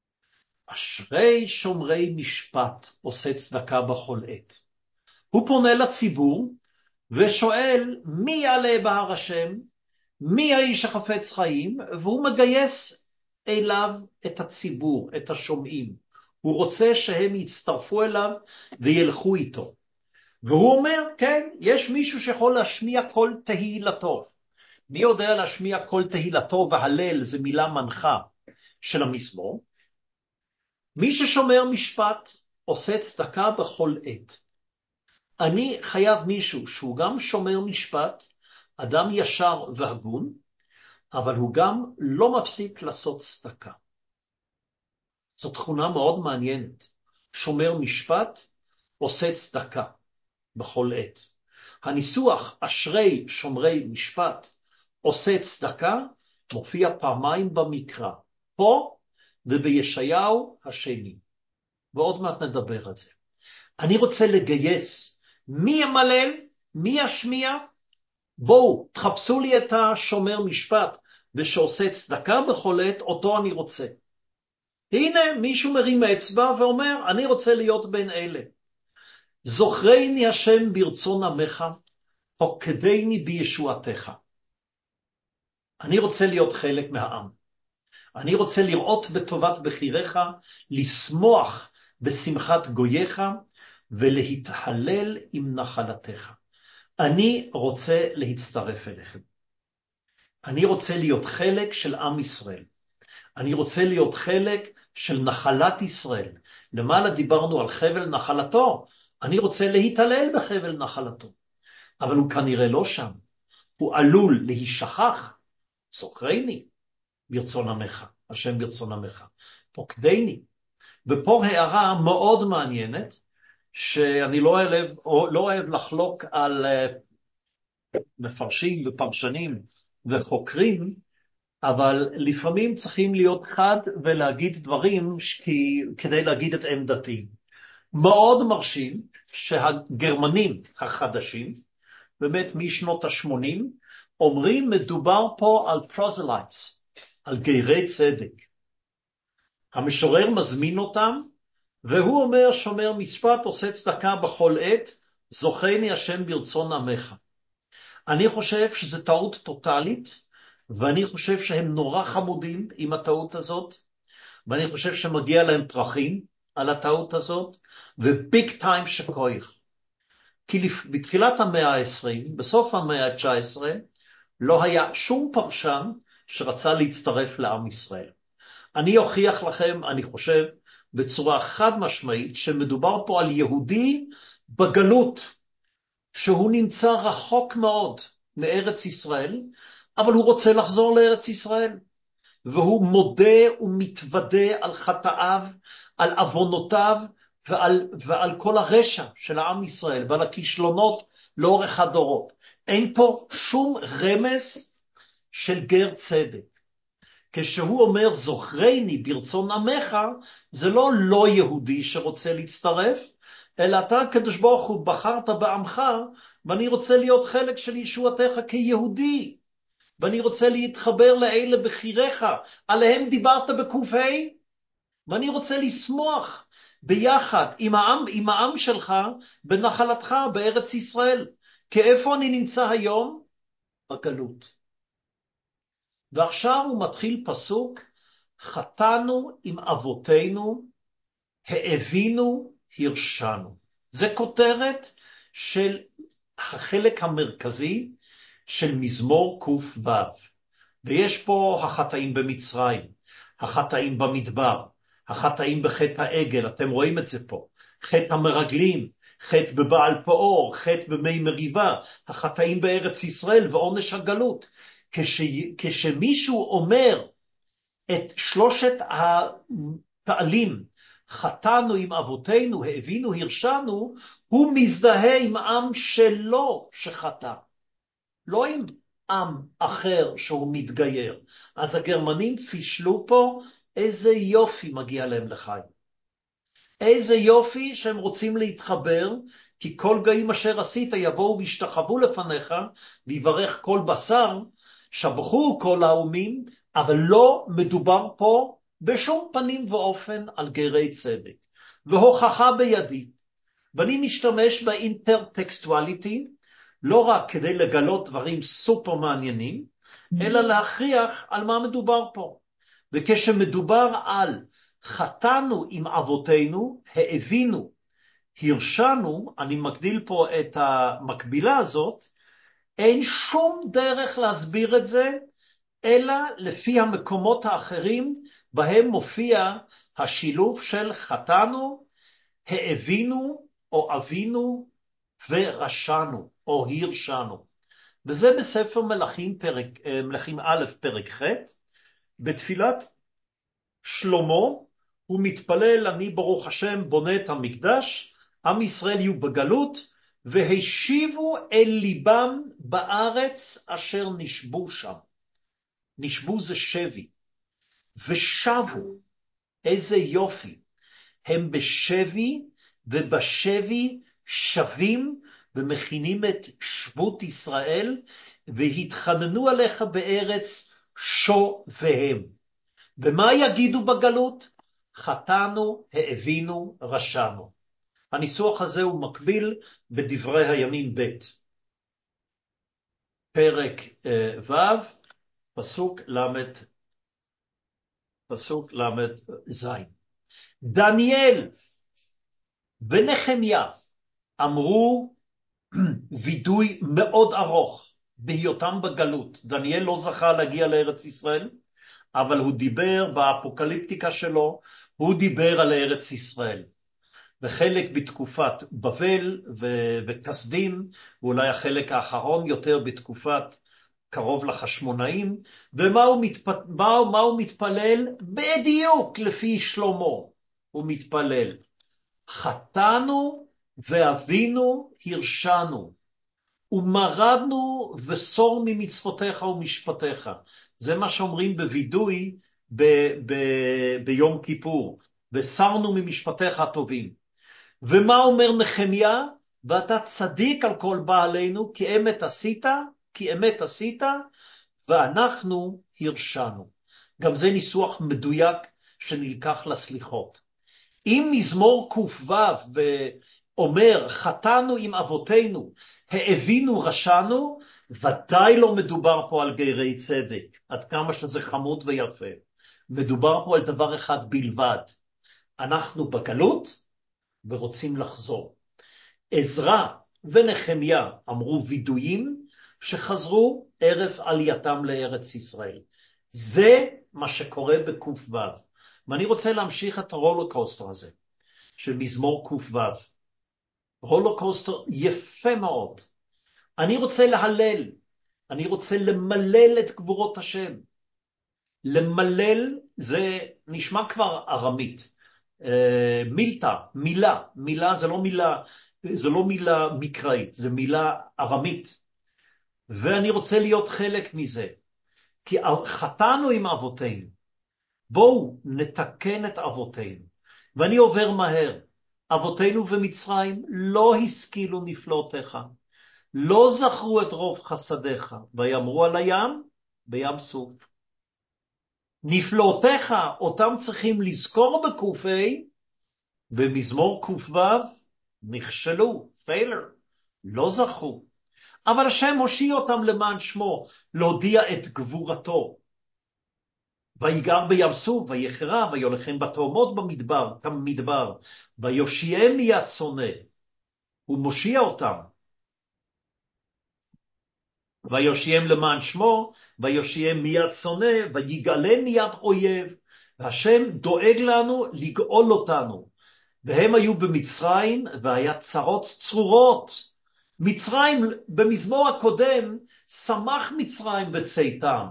S1: אשרי שומרי משפט, עושה צדקה בכל עת. הוא פונה לציבור ושואל מי יעלה בהר השם, מי האיש החפץ חיים, והוא מגייס אליו את הציבור, את השומעים. הוא רוצה שהם יצטרפו אליו וילכו איתו. והוא אומר, כן, יש מישהו שיכול להשמיע כל תהילתו. מי יודע להשמיע כל תהילתו, והלל זה מילה מנחה של המזמור? מי ששומר משפט עושה צדקה בכל עת. אני חייב מישהו שהוא גם שומר משפט, אדם ישר והגון, אבל הוא גם לא מפסיק לעשות צדקה. זו תכונה מאוד מעניינת. שומר משפט עושה צדקה בכל עת. הניסוח אשרי שומרי משפט עושה צדקה מופיע פעמיים במקרא, פה ובישעיהו השני. ועוד מעט נדבר על זה. אני רוצה לגייס מי ימלל, מי ישמיע. בואו, תחפשו לי את השומר משפט ושעושה צדקה בכל עת, אותו אני רוצה. הנה מישהו מרים אצבע ואומר, אני רוצה להיות בין אלה. זוכרני השם ברצון עמך, פוקדני בישועתך. אני רוצה להיות חלק מהעם. אני רוצה לראות בטובת בחיריך, לשמוח בשמחת גוייך, ולהתהלל עם נחלתך. אני רוצה להצטרף אליכם. אני רוצה להיות חלק של עם ישראל. אני רוצה להיות חלק של נחלת ישראל. למעלה דיברנו על חבל נחלתו. אני רוצה להתהלל בחבל נחלתו. אבל הוא כנראה לא שם. הוא עלול להישכח. זוכרני ברצון עמך, השם ברצון עמך. פוקדני. ופה הערה מאוד מעניינת, שאני לא אוהב, לא אוהב לחלוק על מפרשים ופרשנים וחוקרים, אבל לפעמים צריכים להיות חד ולהגיד דברים כי, כדי להגיד את עמדתי. מאוד מרשים שהגרמנים החדשים, באמת משנות ה-שמונים, אומרים מדובר פה על פרוזלייטס, על גרי צדק. המשורר מזמין אותם, והוא אומר, שומר משפט, עושה צדקה בכל עת, זוכני השם ברצון עמך. אני חושב שזו טעות טוטלית, ואני חושב שהם נורא חמודים עם הטעות הזאת, ואני חושב שמגיע להם פרחים על הטעות הזאת, וביג טיים שכוח. כי בתחילת המאה ה-עשרים, בסוף המאה ה-תשע עשרה, לא היה שום פרשן שרצה להצטרף לעם ישראל. אני אוכיח לכם, אני חושב, בצורה חד משמעית, שמדובר פה על יהודי בגלות, שהוא נמצא רחוק מאוד מארץ ישראל, אבל הוא רוצה לחזור לארץ ישראל. והוא מודה ומתוודה על חטאיו, על אבונותיו, ועל, ועל כל הרשע של העם ישראל, ועל הכישלונות לאורך הדורות. אין פה שום רמז של גר צדק. כשהוא אומר זוכרני ברצון עמך, זה לא לא יהודי שרוצה להצטרף, אלא אתה הקדוש ברוך הוא בחרת בעמך, ואני רוצה להיות חלק של ישועתך כיהודי, ואני רוצה להתחבר לאלה בחיריך, עליהם דיברת בקופה, ואני רוצה לשמוח ביחד עם העם, עם העם שלך בנחלתך בארץ ישראל. כי איפה אני נמצא היום? בגלות. ועכשיו הוא מתחיל פסוק, חטאנו עם אבותינו, האבינו, הרשענו. זה כותרת של החלק המרכזי של מזמור קוף ו'. ויש פה החטאים במצרים, החטאים במדבר, החטאים בחטא העגל, אתם רואים את זה פה, חטא המרגלים, חטא בבעל פאור, חטא במי מריבה, החטאים בארץ ישראל ועונש הגלות. כש, כשמישהו אומר את שלושת התעלים, חטאנו עם אבותינו, האבינו, הרשענו, הוא מזדהה עם עם שלו שחטא, לא עם עם אחר שהוא מתגייר. אז הגרמנים פישלו פה, איזה יופי מגיע להם לחיים. איזה יופי שהם רוצים להתחבר, כי כל גאים אשר עשית יבואו וישתחוו לפניך, ויברך כל בשר, שבחו כל האומים, אבל לא מדובר פה בשום פנים ואופן על גרי צדק. והוכחה בידי, ואני משתמש באינטרטקסטואליטי, לא רק כדי לגלות דברים סופר מעניינים, אלא להכריח על מה מדובר פה. וכשמדובר על חטאנו עם אבותינו, האבינו, הרשענו, אני מגדיל פה את המקבילה הזאת, אין שום דרך להסביר את זה, אלא לפי המקומות האחרים, בהם מופיע השילוב של חטאנו, האבינו או אבינו ורשענו או הרשענו. וזה בספר מלכים, פרק, מלכים א' פרק ח', בתפילת שלמה הוא מתפלל, אני ברוך השם בונה את המקדש, עם ישראל יהיו בגלות, והשיבו אל ליבם בארץ אשר נשבו שם. נשבו זה שבי, ושבו, איזה יופי, הם בשבי, ובשבי שבים ומכינים את שבות ישראל, והתחננו עליך בארץ שוביהם. ומה יגידו בגלות? חטאנו, האבינו, רשענו. הניסוח הזה הוא מקביל בדברי הימים ב' פרק ו', פסוק למד, פסוק למד זין. דניאל ונחמיה אמרו וידוי מאוד ארוך בהיותם בגלות. דניאל לא זכה להגיע לארץ ישראל, אבל הוא דיבר באפוקליפטיקה שלו, הוא דיבר על ארץ ישראל. וחלק בתקופת בבל וכסדים, ואולי החלק האחרון יותר בתקופת קרוב לחשמונאים, ומה הוא, מתפ... מה, מה הוא מתפלל? בדיוק לפי שלמה. הוא מתפלל. חטאנו ואבינו הרשנו, ומרדנו וסור ממצוותיך ומשפטיך. זה מה שאומרים בווידוי ב- ב- ביום כיפור, וסרנו ממשפטיך הטובים. ומה אומר נחמיה? ואתה צדיק על כל בעלינו, כי אמת עשית, כי אמת עשית, ואנחנו הרשנו. גם זה ניסוח מדויק שנלקח לסליחות. אם מזמור ק"ו ואומר חטאנו עם אבותינו, האבינו רשענו, ודאי לא מדובר פה על גרי צדק, עד כמה שזה חמוד ויפה. מדובר פה על דבר אחד בלבד. אנחנו בגלות ורוצים לחזור. עזרא ונחמיה אמרו וידויים שחזרו ערב עלייתם לארץ ישראל. זה מה שקורה בק"ו. ואני רוצה להמשיך את הרולוקוסטר הזה של מזמור ק"ו. רולוקוסטר יפה מאוד. אני רוצה להלל, אני רוצה למלל את גבורות השם. למלל זה נשמע כבר ארמית. מילתא, מילה, מילה זה לא מילה, זה לא מילה מקראית, זה מילה ארמית. ואני רוצה להיות חלק מזה. כי חטאנו עם אבותינו. בואו נתקן את אבותינו. ואני עובר מהר. אבותינו במצרים לא השכילו נפלאותיך. לא זכרו את רוב חסדיך. ויאמרו על הים בים סוף. נפלאותיך אותם צריכים לזכור בק"ה, במזמור ק"ו נכשלו, failure, לא זכו. אבל השם הושיע אותם למען שמו, להודיע את גבורתו. ויגר בים סוף, ויחרב, ויולכם בתהומות במדבר, במדבר, ויושיעם מיד שונא, הוא מושיע אותם. ויושיעם למען שמו, ויושיעם מיד שונא, ויגאלם מיד אויב. והשם דואג לנו לגאול אותנו. והם היו במצרים, והיה צרות צרורות. מצרים, במזמור הקודם, שמח מצרים בצאתם.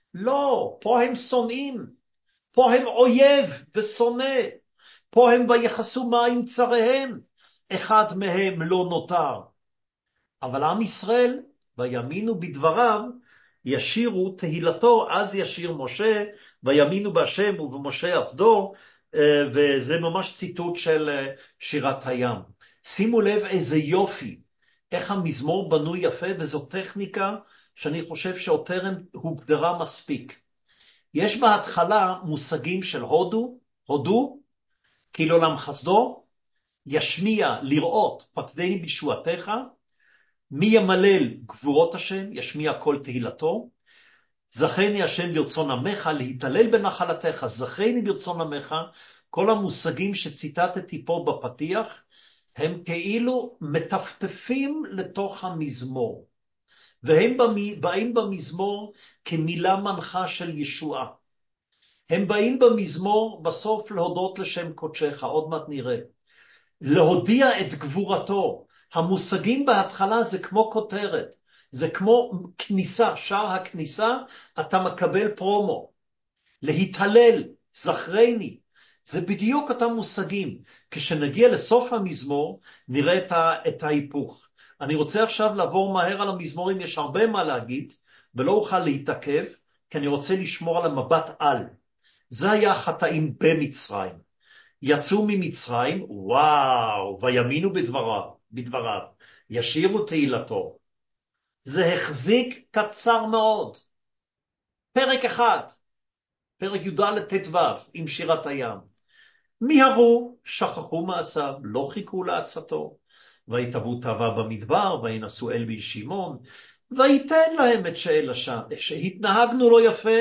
S1: לא, פה הם שונאים. פה הם אויב ושונא. פה הם ויחסו מים צריהם. אחד מהם לא נותר. אבל עם ישראל, ויאמינו בדבריו, ישירו תהילתו, אז ישיר משה, ויאמינו בהשם ובמשה עבדו, וזה ממש ציטוט של שירת הים. שימו לב איזה יופי, איך המזמור בנוי יפה, וזו טכניקה שאני חושב שעוד הוגדרה מספיק. יש בהתחלה מושגים של הודו, הודו, כי לעולם חסדו, ישמיע לראות פקדני בישועתך, מי ימלל גבורות השם, ישמיע כל תהילתו, זכני השם ברצון עמך, להתעלל בנחלתך, זכני ברצון עמך. כל המושגים שציטטתי פה בפתיח, הם כאילו מטפטפים לתוך המזמור, והם באים במזמור כמילה מנחה של ישועה. הם באים במזמור בסוף להודות לשם קודשך, עוד מעט נראה. להודיע את גבורתו. המושגים בהתחלה זה כמו כותרת, זה כמו כניסה, שער הכניסה, אתה מקבל פרומו. להתהלל, זכרני, זה בדיוק אותם מושגים. כשנגיע לסוף המזמור, נראה את, ה, את ההיפוך. אני רוצה עכשיו לעבור מהר על המזמורים, יש הרבה מה להגיד, ולא אוכל להתעכב, כי אני רוצה לשמור על המבט על. זה היה חטאים במצרים. יצאו ממצרים, וואו, ויאמינו בדבריו, בדבריו, ישירו תהילתו. זה החזיק קצר מאוד. פרק אחד, פרק י"ד ט"ו, עם שירת הים. מיהרו, שכחו מעשיו, לא חיכו לעצתו, ויתבעו תאווה במדבר, וינסו אל בישימון, ויתן להם את שאל השם, שהתנהגנו לא יפה,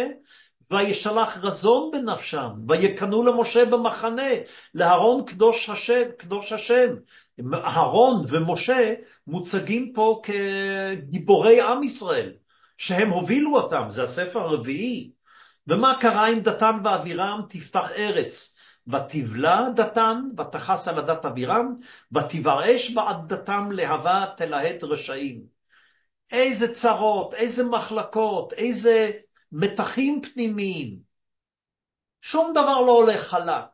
S1: וישלח רזון בנפשם, ויקנו למשה במחנה, לאהרון קדוש השם, קדוש השם. אהרון ומשה מוצגים פה כגיבורי עם ישראל, שהם הובילו אותם, זה הספר הרביעי. ומה קרה עם דתן ואבירם? תפתח ארץ, ותבלע דתן, ותחס על הדת אבירם, ותבער אש בעד דתם, להבה תלהט רשעים. איזה צרות, איזה מחלקות, איזה מתחים פנימיים. שום דבר לא הולך חלק.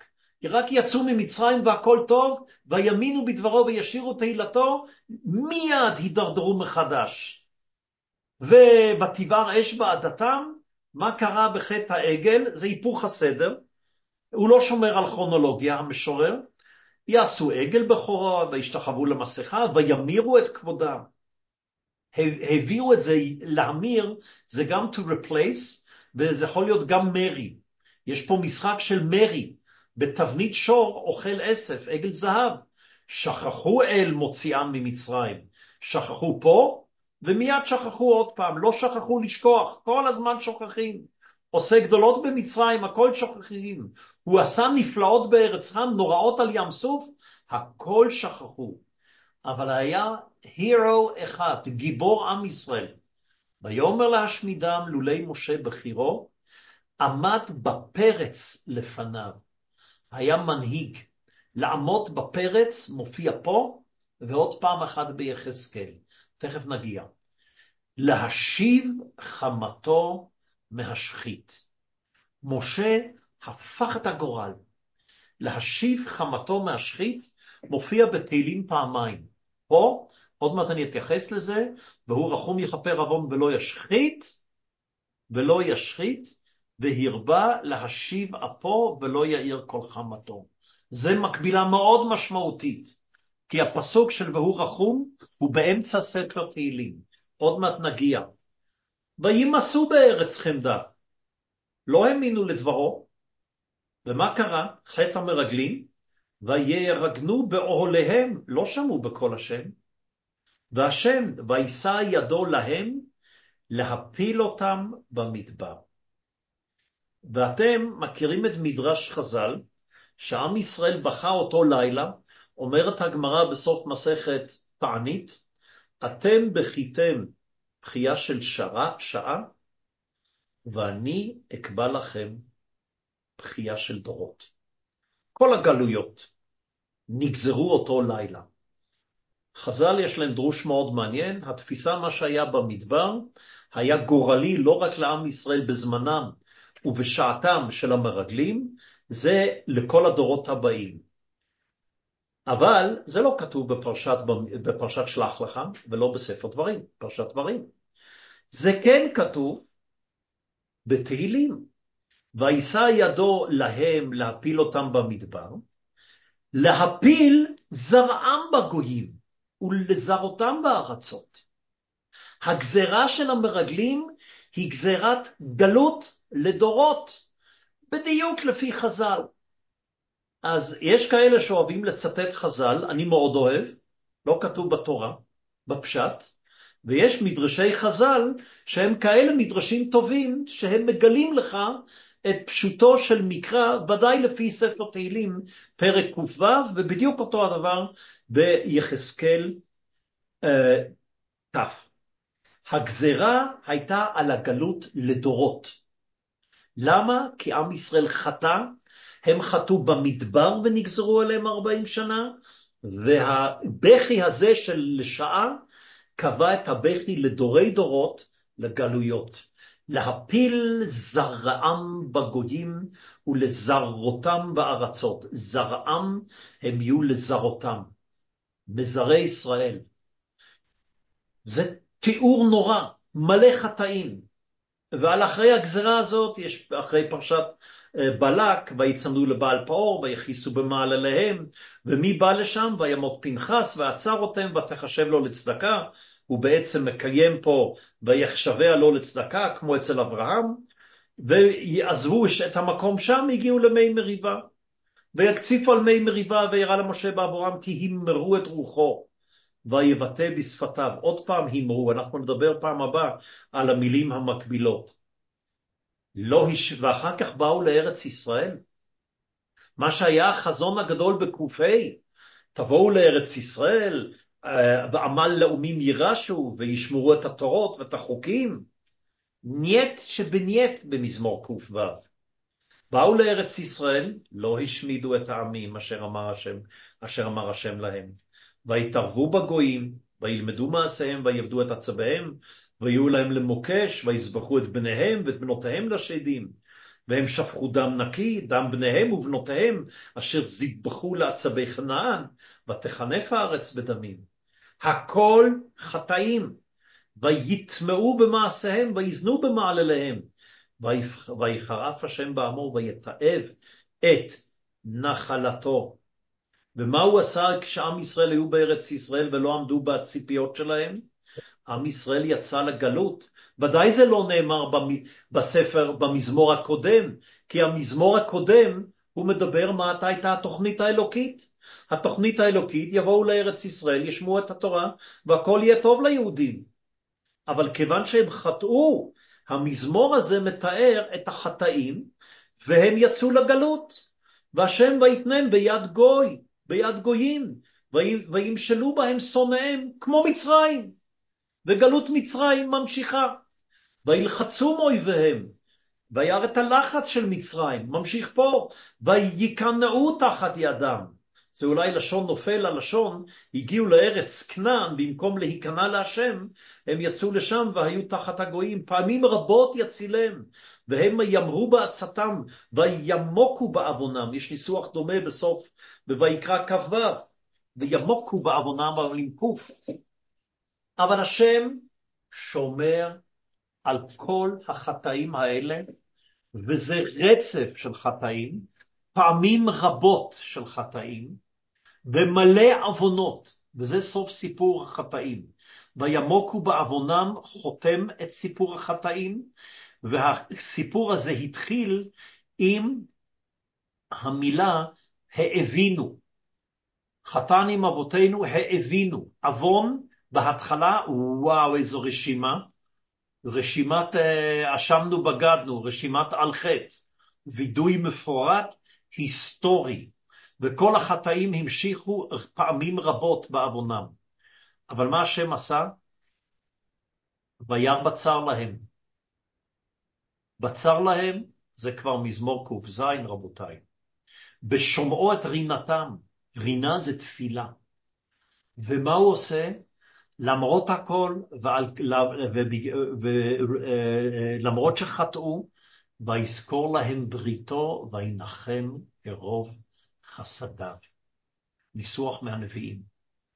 S1: רק יצאו ממצרים והכל טוב, וימינו בדברו וישירו תהילתו, מיד הידרדרו מחדש. ובתיבר אש בעדתם, מה קרה בחטא העגל? זה היפוך הסדר. הוא לא שומר על כרונולוגיה, המשורר. יעשו עגל בכורה, וישתחוו למסכה, וימירו את כבודם. הביאו את זה, להמיר, זה גם to replace, וזה יכול להיות גם מרי. יש פה משחק של מרי. בתבנית שור אוכל אסף, עגל זהב. שכחו אל מוציאם ממצרים. שכחו פה, ומיד שכחו עוד פעם. לא שכחו לשכוח, כל הזמן שוכחים. עושה גדולות במצרים, הכל שוכחים. הוא עשה נפלאות בארץ חם, נוראות על ים סוף, הכל שכחו. אבל היה הירו אחד, גיבור עם ישראל. ויאמר להשמידם לולי משה בחירו, עמד בפרץ לפניו. היה מנהיג. לעמוד בפרץ מופיע פה, ועוד פעם אחת ביחזקאל. תכף נגיע. להשיב חמתו מהשחית. משה הפך את הגורל. להשיב חמתו מהשחית מופיע בתהילים פעמיים. פה, עוד מעט אני אתייחס לזה, והוא רחום יכפר עוון ולא ישחית, ולא ישחית, והרבה להשיב אפו ולא יאיר כל חמתו. זה מקבילה מאוד משמעותית, כי הפסוק של והוא רחום הוא באמצע ספר תהילים. עוד מעט נגיע. וימסו בארץ חמדה. לא האמינו לדברו. ומה קרה? חטא המרגלים. וירגנו באוהליהם, לא שמעו בקול השם. והשם וישא ידו להם להפיל אותם במדבר. ואתם מכירים את מדרש חז"ל, שעם ישראל בכה אותו לילה, אומרת הגמרא בסוף מסכת תענית, אתם בכיתם בחייה של שעה, שעה, ואני אקבע לכם בחייה של דורות. כל הגלויות נגזרו אותו לילה. חז"ל יש להם דרוש מאוד מעניין, התפיסה מה שהיה במדבר היה גורלי לא רק לעם ישראל בזמנם ובשעתם של המרגלים, זה לכל הדורות הבאים. אבל זה לא כתוב בפרשת, בפרשת שלח לך ולא בספר דברים, פרשת דברים. זה כן כתוב בתהילים. וישא ידו להם להפיל אותם במדבר, להפיל זרעם בגויים ולזרותם בארצות. הגזרה של המרגלים היא גזרת גלות לדורות, בדיוק לפי חז"ל. אז יש כאלה שאוהבים לצטט חז"ל, אני מאוד אוהב, לא כתוב בתורה, בפשט, ויש מדרשי חז"ל שהם כאלה מדרשים טובים, שהם מגלים לך את פשוטו של מקרא, ודאי לפי ספר תהילים, פרק ק"ו, ובדיוק אותו הדבר ביחזקאל אה, ת'. הגזרה הייתה על הגלות לדורות. למה? כי עם ישראל חטא, הם חטאו במדבר ונגזרו עליהם ארבעים שנה, והבכי הזה של שעה קבע את הבכי לדורי דורות לגלויות. להפיל זרעם בגויים ולזרותם בארצות. זרעם הם יהיו לזרותם. מזרי ישראל. זה תיאור נורא, מלא חטאים. ועל אחרי הגזרה הזאת, יש אחרי פרשת בלק, ויצמדו לבעל פאור, ויחיסו במעלליהם, ומי בא לשם? וימות פנחס, ועצר אותם, ותחשב לו לצדקה. הוא בעצם מקיים פה, ויחשביה לו לצדקה, כמו אצל אברהם, ועזבו את המקום שם, הגיעו למי מריבה. ויקציפו על מי מריבה, וירא למשה בעבורם, כי הימרו את רוחו. ויבטא בשפתיו. עוד פעם הימרו, אנחנו נדבר פעם הבאה על המילים המקבילות. לא הש... ואחר כך באו לארץ ישראל. מה שהיה החזון הגדול בקופי, תבואו לארץ ישראל, ועמל לאומים יירשו, וישמרו את התורות ואת החוקים. נייט שבנייט במזמור ק"ו. באו לארץ ישראל, לא השמידו את העמים, אשר אמר השם, אשר אמר השם להם. ויתערבו בגויים, וילמדו מעשיהם, ויעבדו את עצביהם, ויהיו להם למוקש, ויזבחו את בניהם ואת בנותיהם לשדים. והם שפכו דם נקי, דם בניהם ובנותיהם, אשר זבחו לעצבי כנען, ותחנך הארץ בדמים. הכל חטאים, ויטמעו במעשיהם, ויזנו במעלליהם, ויחרף השם בעמו, ויתעב את נחלתו. ומה הוא עשה כשעם ישראל היו בארץ ישראל ולא עמדו בציפיות שלהם? עם ישראל יצא לגלות. ודאי זה לא נאמר בספר, במזמור הקודם, כי המזמור הקודם הוא מדבר מה הייתה התוכנית האלוקית. התוכנית האלוקית, יבואו לארץ ישראל, ישמעו את התורה, והכל יהיה טוב ליהודים. אבל כיוון שהם חטאו, המזמור הזה מתאר את החטאים, והם יצאו לגלות. והשם ויתנם ביד גוי, ביד גויים, וימשלו בהם שונאיהם, כמו מצרים. וגלות מצרים ממשיכה. וילחצו מאויביהם, וירא את הלחץ של מצרים, ממשיך פה, ויקנאו תחת ידם. זה אולי לשון נופל הלשון, הגיעו לארץ כנען, במקום להיכנע להשם, הם יצאו לשם והיו תחת הגויים, פעמים רבות יצילם, והם ימרו בעצתם, וימוקו בעוונם. יש ניסוח דומה בסוף, בויקרא כ"ו, וימוקו בעוונם, אבל עם קוף. אבל השם שומר על כל החטאים האלה, וזה רצף של חטאים, פעמים רבות של חטאים, ומלא עוונות, וזה סוף סיפור החטאים. וימוקו בעוונם חותם את סיפור החטאים, והסיפור הזה התחיל עם המילה האבינו. חטאנו עם אבותינו, האבינו. עוון בהתחלה, וואו, איזו רשימה. רשימת אשמנו בגדנו, רשימת על חטא, וידוי מפורט, היסטורי, וכל החטאים המשיכו פעמים רבות בעוונם. אבל מה השם עשה? וירא בצר להם. בצר להם זה כבר מזמור ק"ז, רבותיי. בשומעו את רינתם, רינה זה תפילה. ומה הוא עושה? למרות הכל, ולמרות שחטאו, ויזכור להם בריתו, וינחם ברוב חסדיו. ניסוח מהנביאים.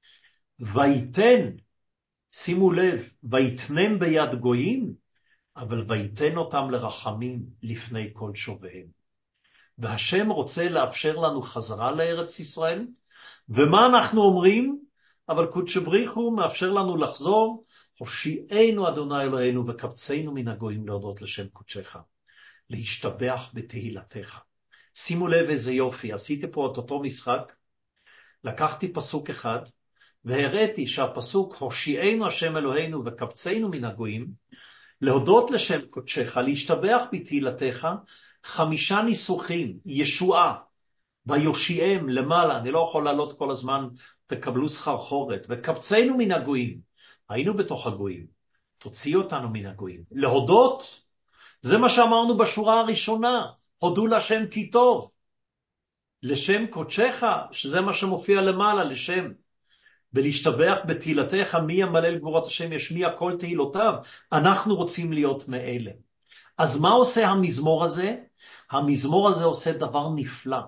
S1: ויתן, שימו לב, ויתנם ביד גויים, אבל ויתן אותם לרחמים לפני כל שוביהם. והשם רוצה לאפשר לנו חזרה לארץ ישראל, ומה אנחנו אומרים? אבל קודש בריחו מאפשר לנו לחזור, הושיענו אדוני אלוהינו וקבצנו מן הגויים להודות לשם קודשך, להשתבח בתהילתך. שימו לב איזה יופי, עשיתי פה את אותו משחק, לקחתי פסוק אחד, והראיתי שהפסוק הושיענו השם אלוהינו וקבצנו מן הגויים, להודות לשם קודשך, להשתבח בתהילתך, חמישה ניסוחים, ישועה, ויושיעם למעלה, אני לא יכול לעלות כל הזמן, תקבלו סחרחורת, וקבצנו מן הגויים, היינו בתוך הגויים, תוציא אותנו מן הגויים, להודות, זה מה שאמרנו בשורה הראשונה, הודו לשם כי טוב, לשם קודשך, שזה מה שמופיע למעלה, לשם, ולהשתבח בתהילתך, מי ימלל גבורות השם, ישמיע כל תהילותיו, אנחנו רוצים להיות מאלה. אז מה עושה המזמור הזה? המזמור הזה עושה דבר נפלא,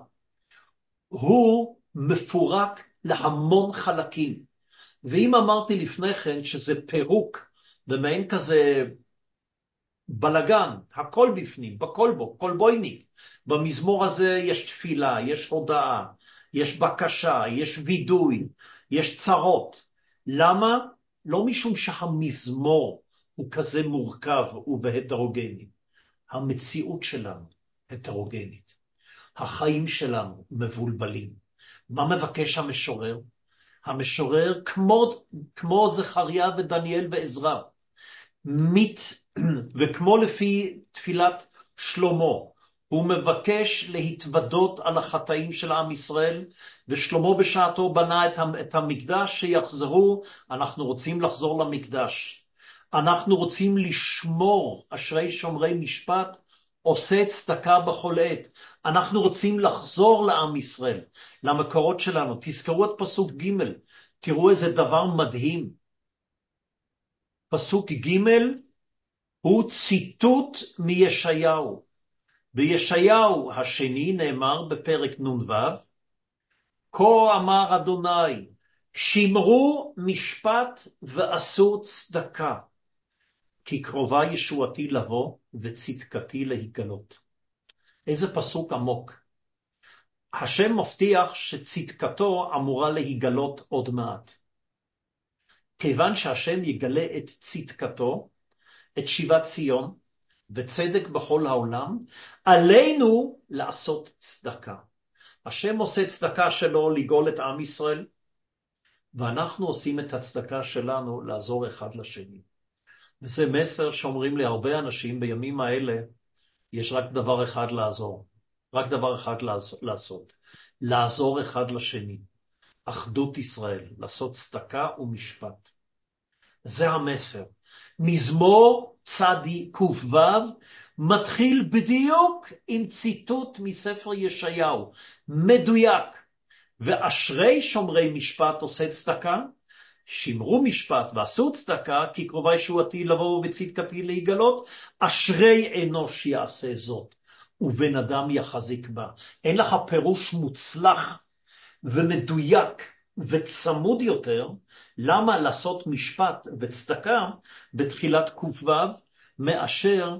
S1: הוא מפורק להמון חלקים. ואם אמרתי לפני כן שזה פירוק, במעין כזה בלגן, הכל בפנים, בכל בו, כל בויניק. במזמור הזה יש תפילה, יש הודעה, יש בקשה, יש וידוי, יש צרות. למה? לא משום שהמזמור הוא כזה מורכב ובהטרוגני. המציאות שלנו הטרוגנית. החיים שלנו מבולבלים. מה מבקש המשורר? המשורר, כמו, כמו זכריה ודניאל ועזרא, מת, וכמו לפי תפילת שלמה, הוא מבקש להתוודות על החטאים של עם ישראל, ושלמה בשעתו בנה את המקדש שיחזרו, אנחנו רוצים לחזור למקדש. אנחנו רוצים לשמור, אשרי שומרי משפט, עושה צדקה בכל עת. אנחנו רוצים לחזור לעם ישראל, למקורות שלנו. תזכרו את פסוק ג', תראו איזה דבר מדהים. פסוק ג' הוא ציטוט מישעיהו. בישעיהו השני נאמר בפרק נ"ו, כה אמר אדוני, שמרו משפט ועשו צדקה, כי קרובה ישועתי לבוא וצדקתי להיגלות. איזה פסוק עמוק. השם מבטיח שצדקתו אמורה להיגלות עוד מעט. כיוון שהשם יגלה את צדקתו, את שיבת ציון, וצדק בכל העולם, עלינו לעשות צדקה. השם עושה צדקה שלו לגאול את עם ישראל, ואנחנו עושים את הצדקה שלנו לעזור אחד לשני. וזה מסר שאומרים לי הרבה אנשים בימים האלה, יש רק דבר אחד לעזור, רק דבר אחד לעשות, לעזור אחד לשני. אחדות ישראל, לעשות צדקה ומשפט. זה המסר. מזמור צדי ק"ו מתחיל בדיוק עם ציטוט מספר ישעיהו, מדויק. ואשרי שומרי משפט עושה צדקה, שמרו משפט ועשו צדקה, כי קרובה ישועתי לבוא וצדקתי להיגלות, אשרי אנוש יעשה זאת, ובן אדם יחזיק בה. אין לך פירוש מוצלח ומדויק וצמוד יותר, למה לעשות משפט וצדקה בתחילת ק"ו מאשר,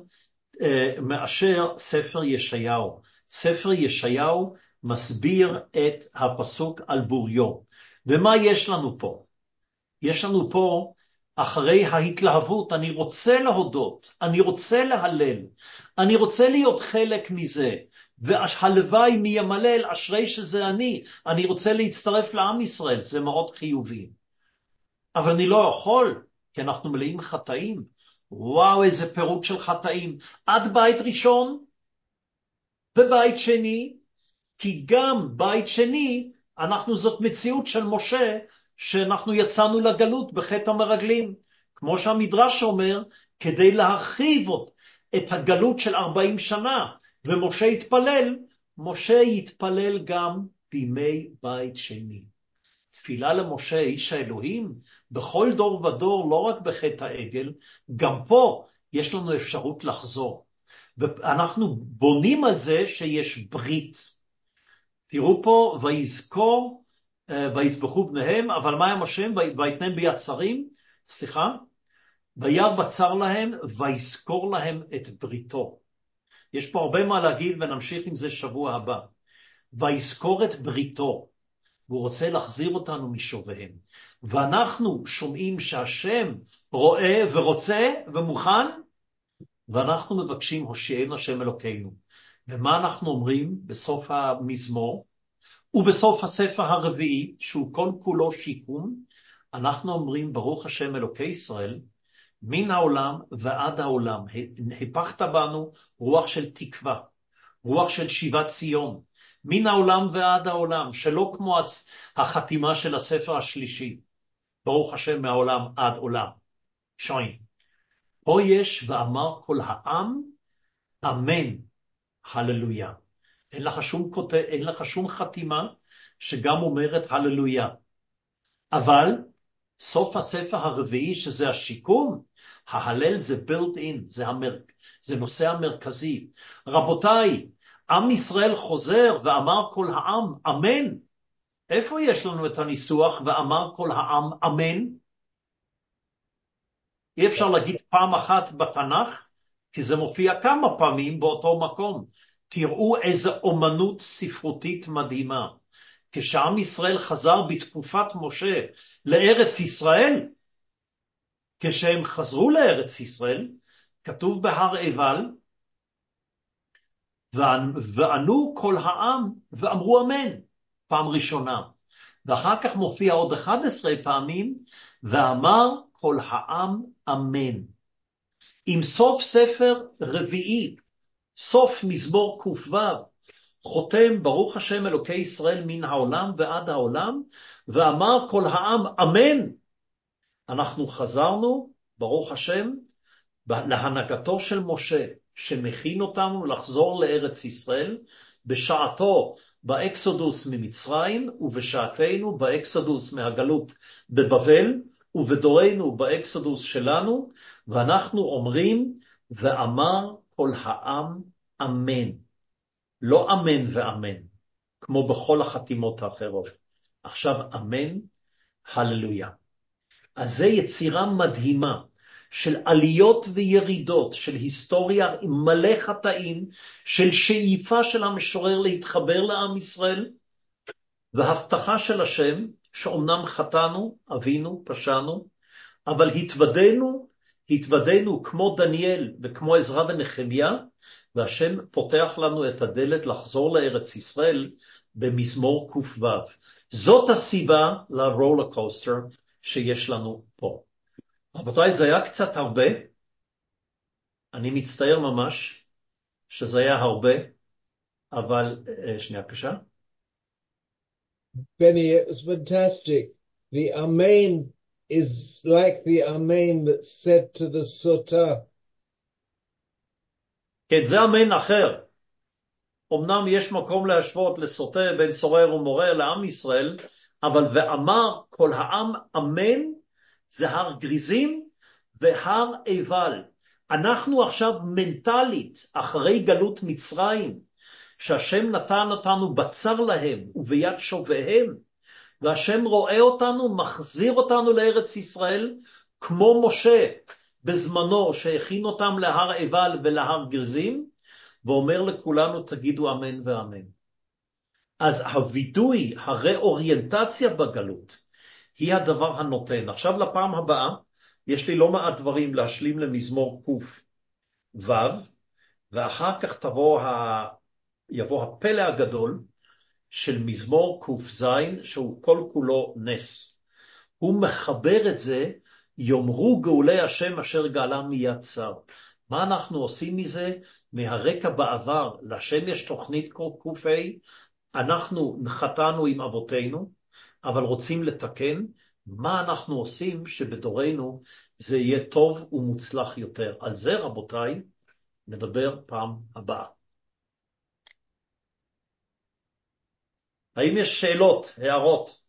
S1: מאשר ספר ישעיהו. ספר ישעיהו מסביר את הפסוק על בוריו. ומה יש לנו פה? יש לנו פה, אחרי ההתלהבות, אני רוצה להודות, אני רוצה להלל, אני רוצה להיות חלק מזה, והלוואי מי ימלל, אשרי שזה אני, אני רוצה להצטרף לעם ישראל, זה מאוד חיובי. אבל אני לא יכול, כי אנחנו מלאים חטאים. וואו, איזה פירוט של חטאים. עד בית ראשון ובית שני, כי גם בית שני, אנחנו זאת מציאות של משה, שאנחנו יצאנו לגלות בחטא המרגלים. כמו שהמדרש אומר, כדי להרחיב את הגלות של ארבעים שנה, ומשה יתפלל, משה יתפלל גם בימי בית שני. תפילה למשה איש האלוהים, בכל דור ודור, לא רק בחטא העגל, גם פה יש לנו אפשרות לחזור. ואנחנו בונים על זה שיש ברית. תראו פה, ויזכור, ויזבחו בניהם, אבל מה הם השם? ויתנם ביד צרים, סליחה, וירא בצר להם, ויזכור להם את בריתו. יש פה הרבה מה להגיד ונמשיך עם זה שבוע הבא. ויזכור את בריתו, והוא רוצה להחזיר אותנו משובהם. ואנחנו שומעים שהשם רואה ורוצה ומוכן, ואנחנו מבקשים הושיענו השם אלוקינו. ומה אנחנו אומרים בסוף המזמור? ובסוף הספר הרביעי, שהוא כל כולו שיקום, אנחנו אומרים ברוך השם אלוקי ישראל, מן העולם ועד העולם, הפחת בנו רוח של תקווה, רוח של שיבת ציון, מן העולם ועד העולם, שלא כמו החתימה של הספר השלישי, ברוך השם מהעולם עד עולם, שוין. פה יש ואמר כל העם, אמן, הללויה. אין לך שום, אין לך שום חתימה שגם אומרת הללויה. אבל סוף הספר הרביעי, שזה השיקום, ההלל זה built in, זה, המר... זה נושא המרכזי. רבותיי, עם ישראל חוזר ואמר כל העם, אמן. איפה יש לנו את הניסוח ואמר כל העם, אמן? אי אפשר להגיד פעם אחת בתנ"ך, כי זה מופיע כמה פעמים באותו מקום. תראו איזו אומנות ספרותית מדהימה. כשעם ישראל חזר בתקופת משה לארץ ישראל, כשהם חזרו לארץ ישראל, כתוב בהר עיבל, וענו כל העם ואמרו אמן, פעם ראשונה. ואחר כך מופיע עוד אחת עשרה פעמים, ואמר כל העם אמן. עם סוף ספר רביעי, סוף מזמור ק"ו, חותם ברוך השם אלוקי ישראל מן העולם ועד העולם, ואמר כל העם אמן. אנחנו חזרנו, ברוך השם, להנהגתו של משה, שמכין אותנו לחזור לארץ ישראל, בשעתו באקסודוס ממצרים, ובשעתנו באקסודוס מהגלות בבבל, ובדורנו באקסודוס שלנו, ואנחנו אומרים, ואמר כל העם אמן. לא אמן ואמן, כמו בכל החתימות האחרות. עכשיו אמן, הללויה. אז זה יצירה מדהימה של עליות וירידות, של היסטוריה עם מלא חטאים, של שאיפה של המשורר להתחבר לעם ישראל, והבטחה של השם, שאומנם חטאנו, אבינו, פשענו, אבל התוודנו, התוודנו כמו דניאל וכמו עזרא ונחמיה, והשם פותח לנו את הדלת לחזור לארץ ישראל במזמור ק"ו. זאת הסיבה לרולר קוסטר שיש לנו פה. רבותיי, זה היה קצת הרבה, אני מצטער ממש שזה היה הרבה, אבל שנייה קשה.
S2: Benny, it was fantastic. The Amen is like the Amen that's said to the Sutta.
S1: כן, זה אמן אחר. אמנם יש מקום להשוות לסוטה בין סורר ומורה לעם ישראל, אבל ואמר כל העם אמן, זה הר גריזים והר עיבל. אנחנו עכשיו מנטלית, אחרי גלות מצרים, שהשם נתן אותנו בצר להם וביד שוביהם, והשם רואה אותנו, מחזיר אותנו לארץ ישראל, כמו משה בזמנו שהכין אותם להר עיבל ולהר גריזים, ואומר לכולנו תגידו אמן ואמן. אז הווידוי, הראוריינטציה בגלות, היא הדבר הנותן. עכשיו לפעם הבאה, יש לי לא מעט דברים להשלים למזמור ק"ו, ואחר כך תבוא ה... יבוא הפלא הגדול של מזמור ק"ז, שהוא כל כולו נס. הוא מחבר את זה, יאמרו גאולי השם אשר גאלם מיד צר. מה אנחנו עושים מזה? מהרקע בעבר, לשם יש תוכנית ק"ה, אנחנו חטאנו עם אבותינו, אבל רוצים לתקן, מה אנחנו עושים שבדורנו זה יהיה טוב ומוצלח יותר. על זה רבותיי, נדבר פעם הבאה. האם יש שאלות, הערות?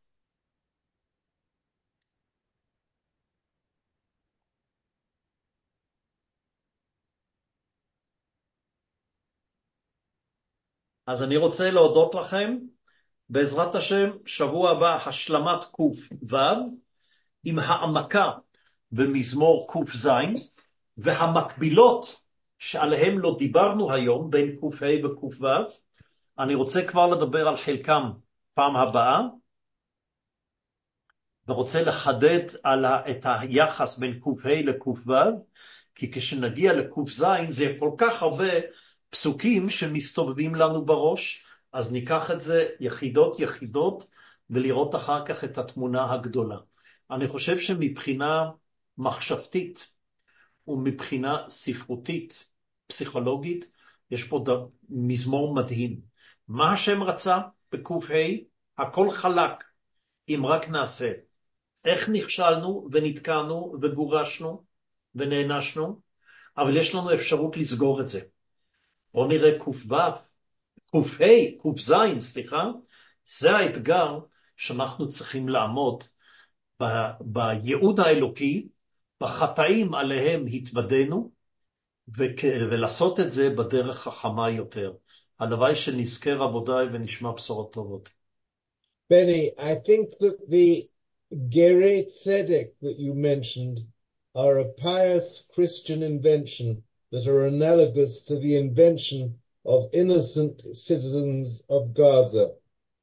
S1: אז אני רוצה להודות לכם, בעזרת השם, שבוע הבא השלמת ק"ו, עם העמקה במזמור ק"ז, והמקבילות שעליהם לא דיברנו היום, בין ק"ה וק"ו, אני רוצה כבר לדבר על חלקם פעם הבאה, ורוצה לחדד על ה, את היחס בין ק"ה לק"ו, כי כשנגיע לק"ז זה כל כך הרבה פסוקים שמסתובבים לנו בראש, אז ניקח את זה יחידות יחידות, ולראות אחר כך את התמונה הגדולה. אני חושב שמבחינה מחשבתית, ומבחינה ספרותית, פסיכולוגית, יש פה ד... מזמור מדהים. מה השם רצה בק"ה? הכל חלק, אם רק נעשה. איך נכשלנו ונתקענו וגורשנו ונענשנו, אבל יש לנו אפשרות לסגור את זה. בואו נראה ק"ו, ק"ה, ק"ז, סליחה, זה האתגר שאנחנו צריכים לעמוד ב... בייעוד האלוקי, בחטאים עליהם התוודנו, ו... ולעשות את זה בדרך חכמה יותר. הלוואי שנזכה רבותיי ונשמע בשורות טובות.
S2: Benny, I think that the Gerei Tzedek that you mentioned are a pious Christian invention that are analogous to the invention of innocent citizens of Gaza.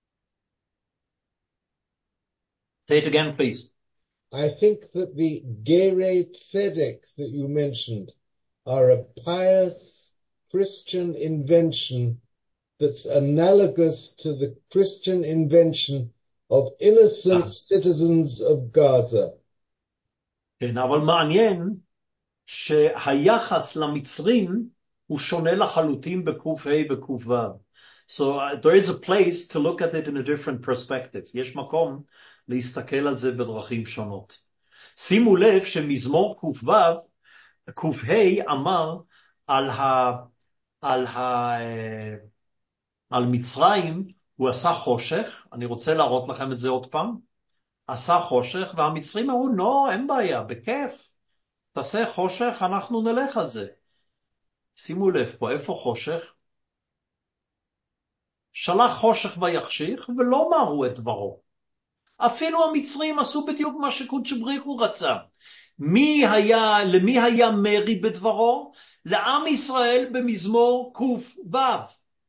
S1: Say it again, please.
S2: I think that the Gerei Tzedek that you mentioned are a pious Christian invention that's analogous to the Christian invention of innocent citizens of Gaza.
S1: כן, אבל מעניין שהיחס למצרים הוא שונה לחלוטין בק"ה וק"ו. So uh, there is a place to look at it in a different perspective. יש מקום להסתכל על זה בדרכים שונות. שימו לב שמזמור ק"ו, ק"ה אמר על ה... על ה... על מצרים, הוא עשה חושך, אני רוצה להראות לכם את זה עוד פעם, עשה חושך, והמצרים אמרו, לא, אין בעיה, בכיף, תעשה חושך, אנחנו נלך על זה. שימו לב פה, איפה חושך? שלח חושך ויחשיך, ולא מרו את דברו. אפילו המצרים עשו בדיוק מה שקודש בריך הוא רצה. מי היה, למי היה מרי בדברו? לעם ישראל במזמור קוף וו.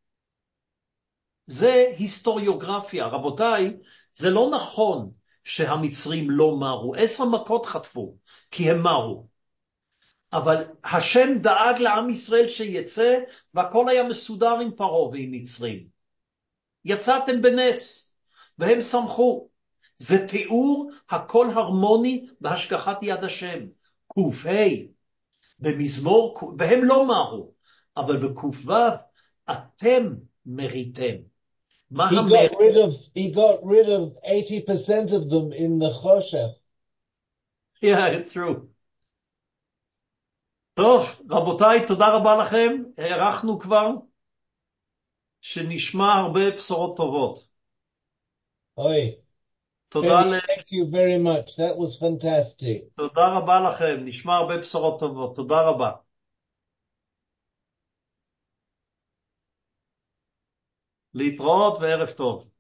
S1: זה היסטוריוגרפיה. רבותיי, זה לא נכון שהמצרים לא מרו. עשר מכות חטפו, כי הם מרו. אבל השם דאג לעם ישראל שיצא, והכל היה מסודר עם פרעה ועם מצרים. יצאתם בנס, והם שמחו. זה תיאור הכל הרמוני בהשגחת יד השם. קוף ה' במזמור, והם לא מרו, אבל בקוף ו' אתם מריתם. מה
S2: He
S1: המרי?
S2: got rid of he got rid of eighty percent of them in the Choshech.
S1: Yeah, it's true. טוב, רבותיי, תודה רבה לכם. הערכנו כבר שנשמע הרבה בשורות טובות.
S2: Oi,
S1: תודה,
S2: Penny,
S1: ל...
S2: thank you very much. That was fantastic.
S1: תודה רבה לכם. נשמע הרבה בשורות טובות. תודה רבה. להתראות וערב טוב.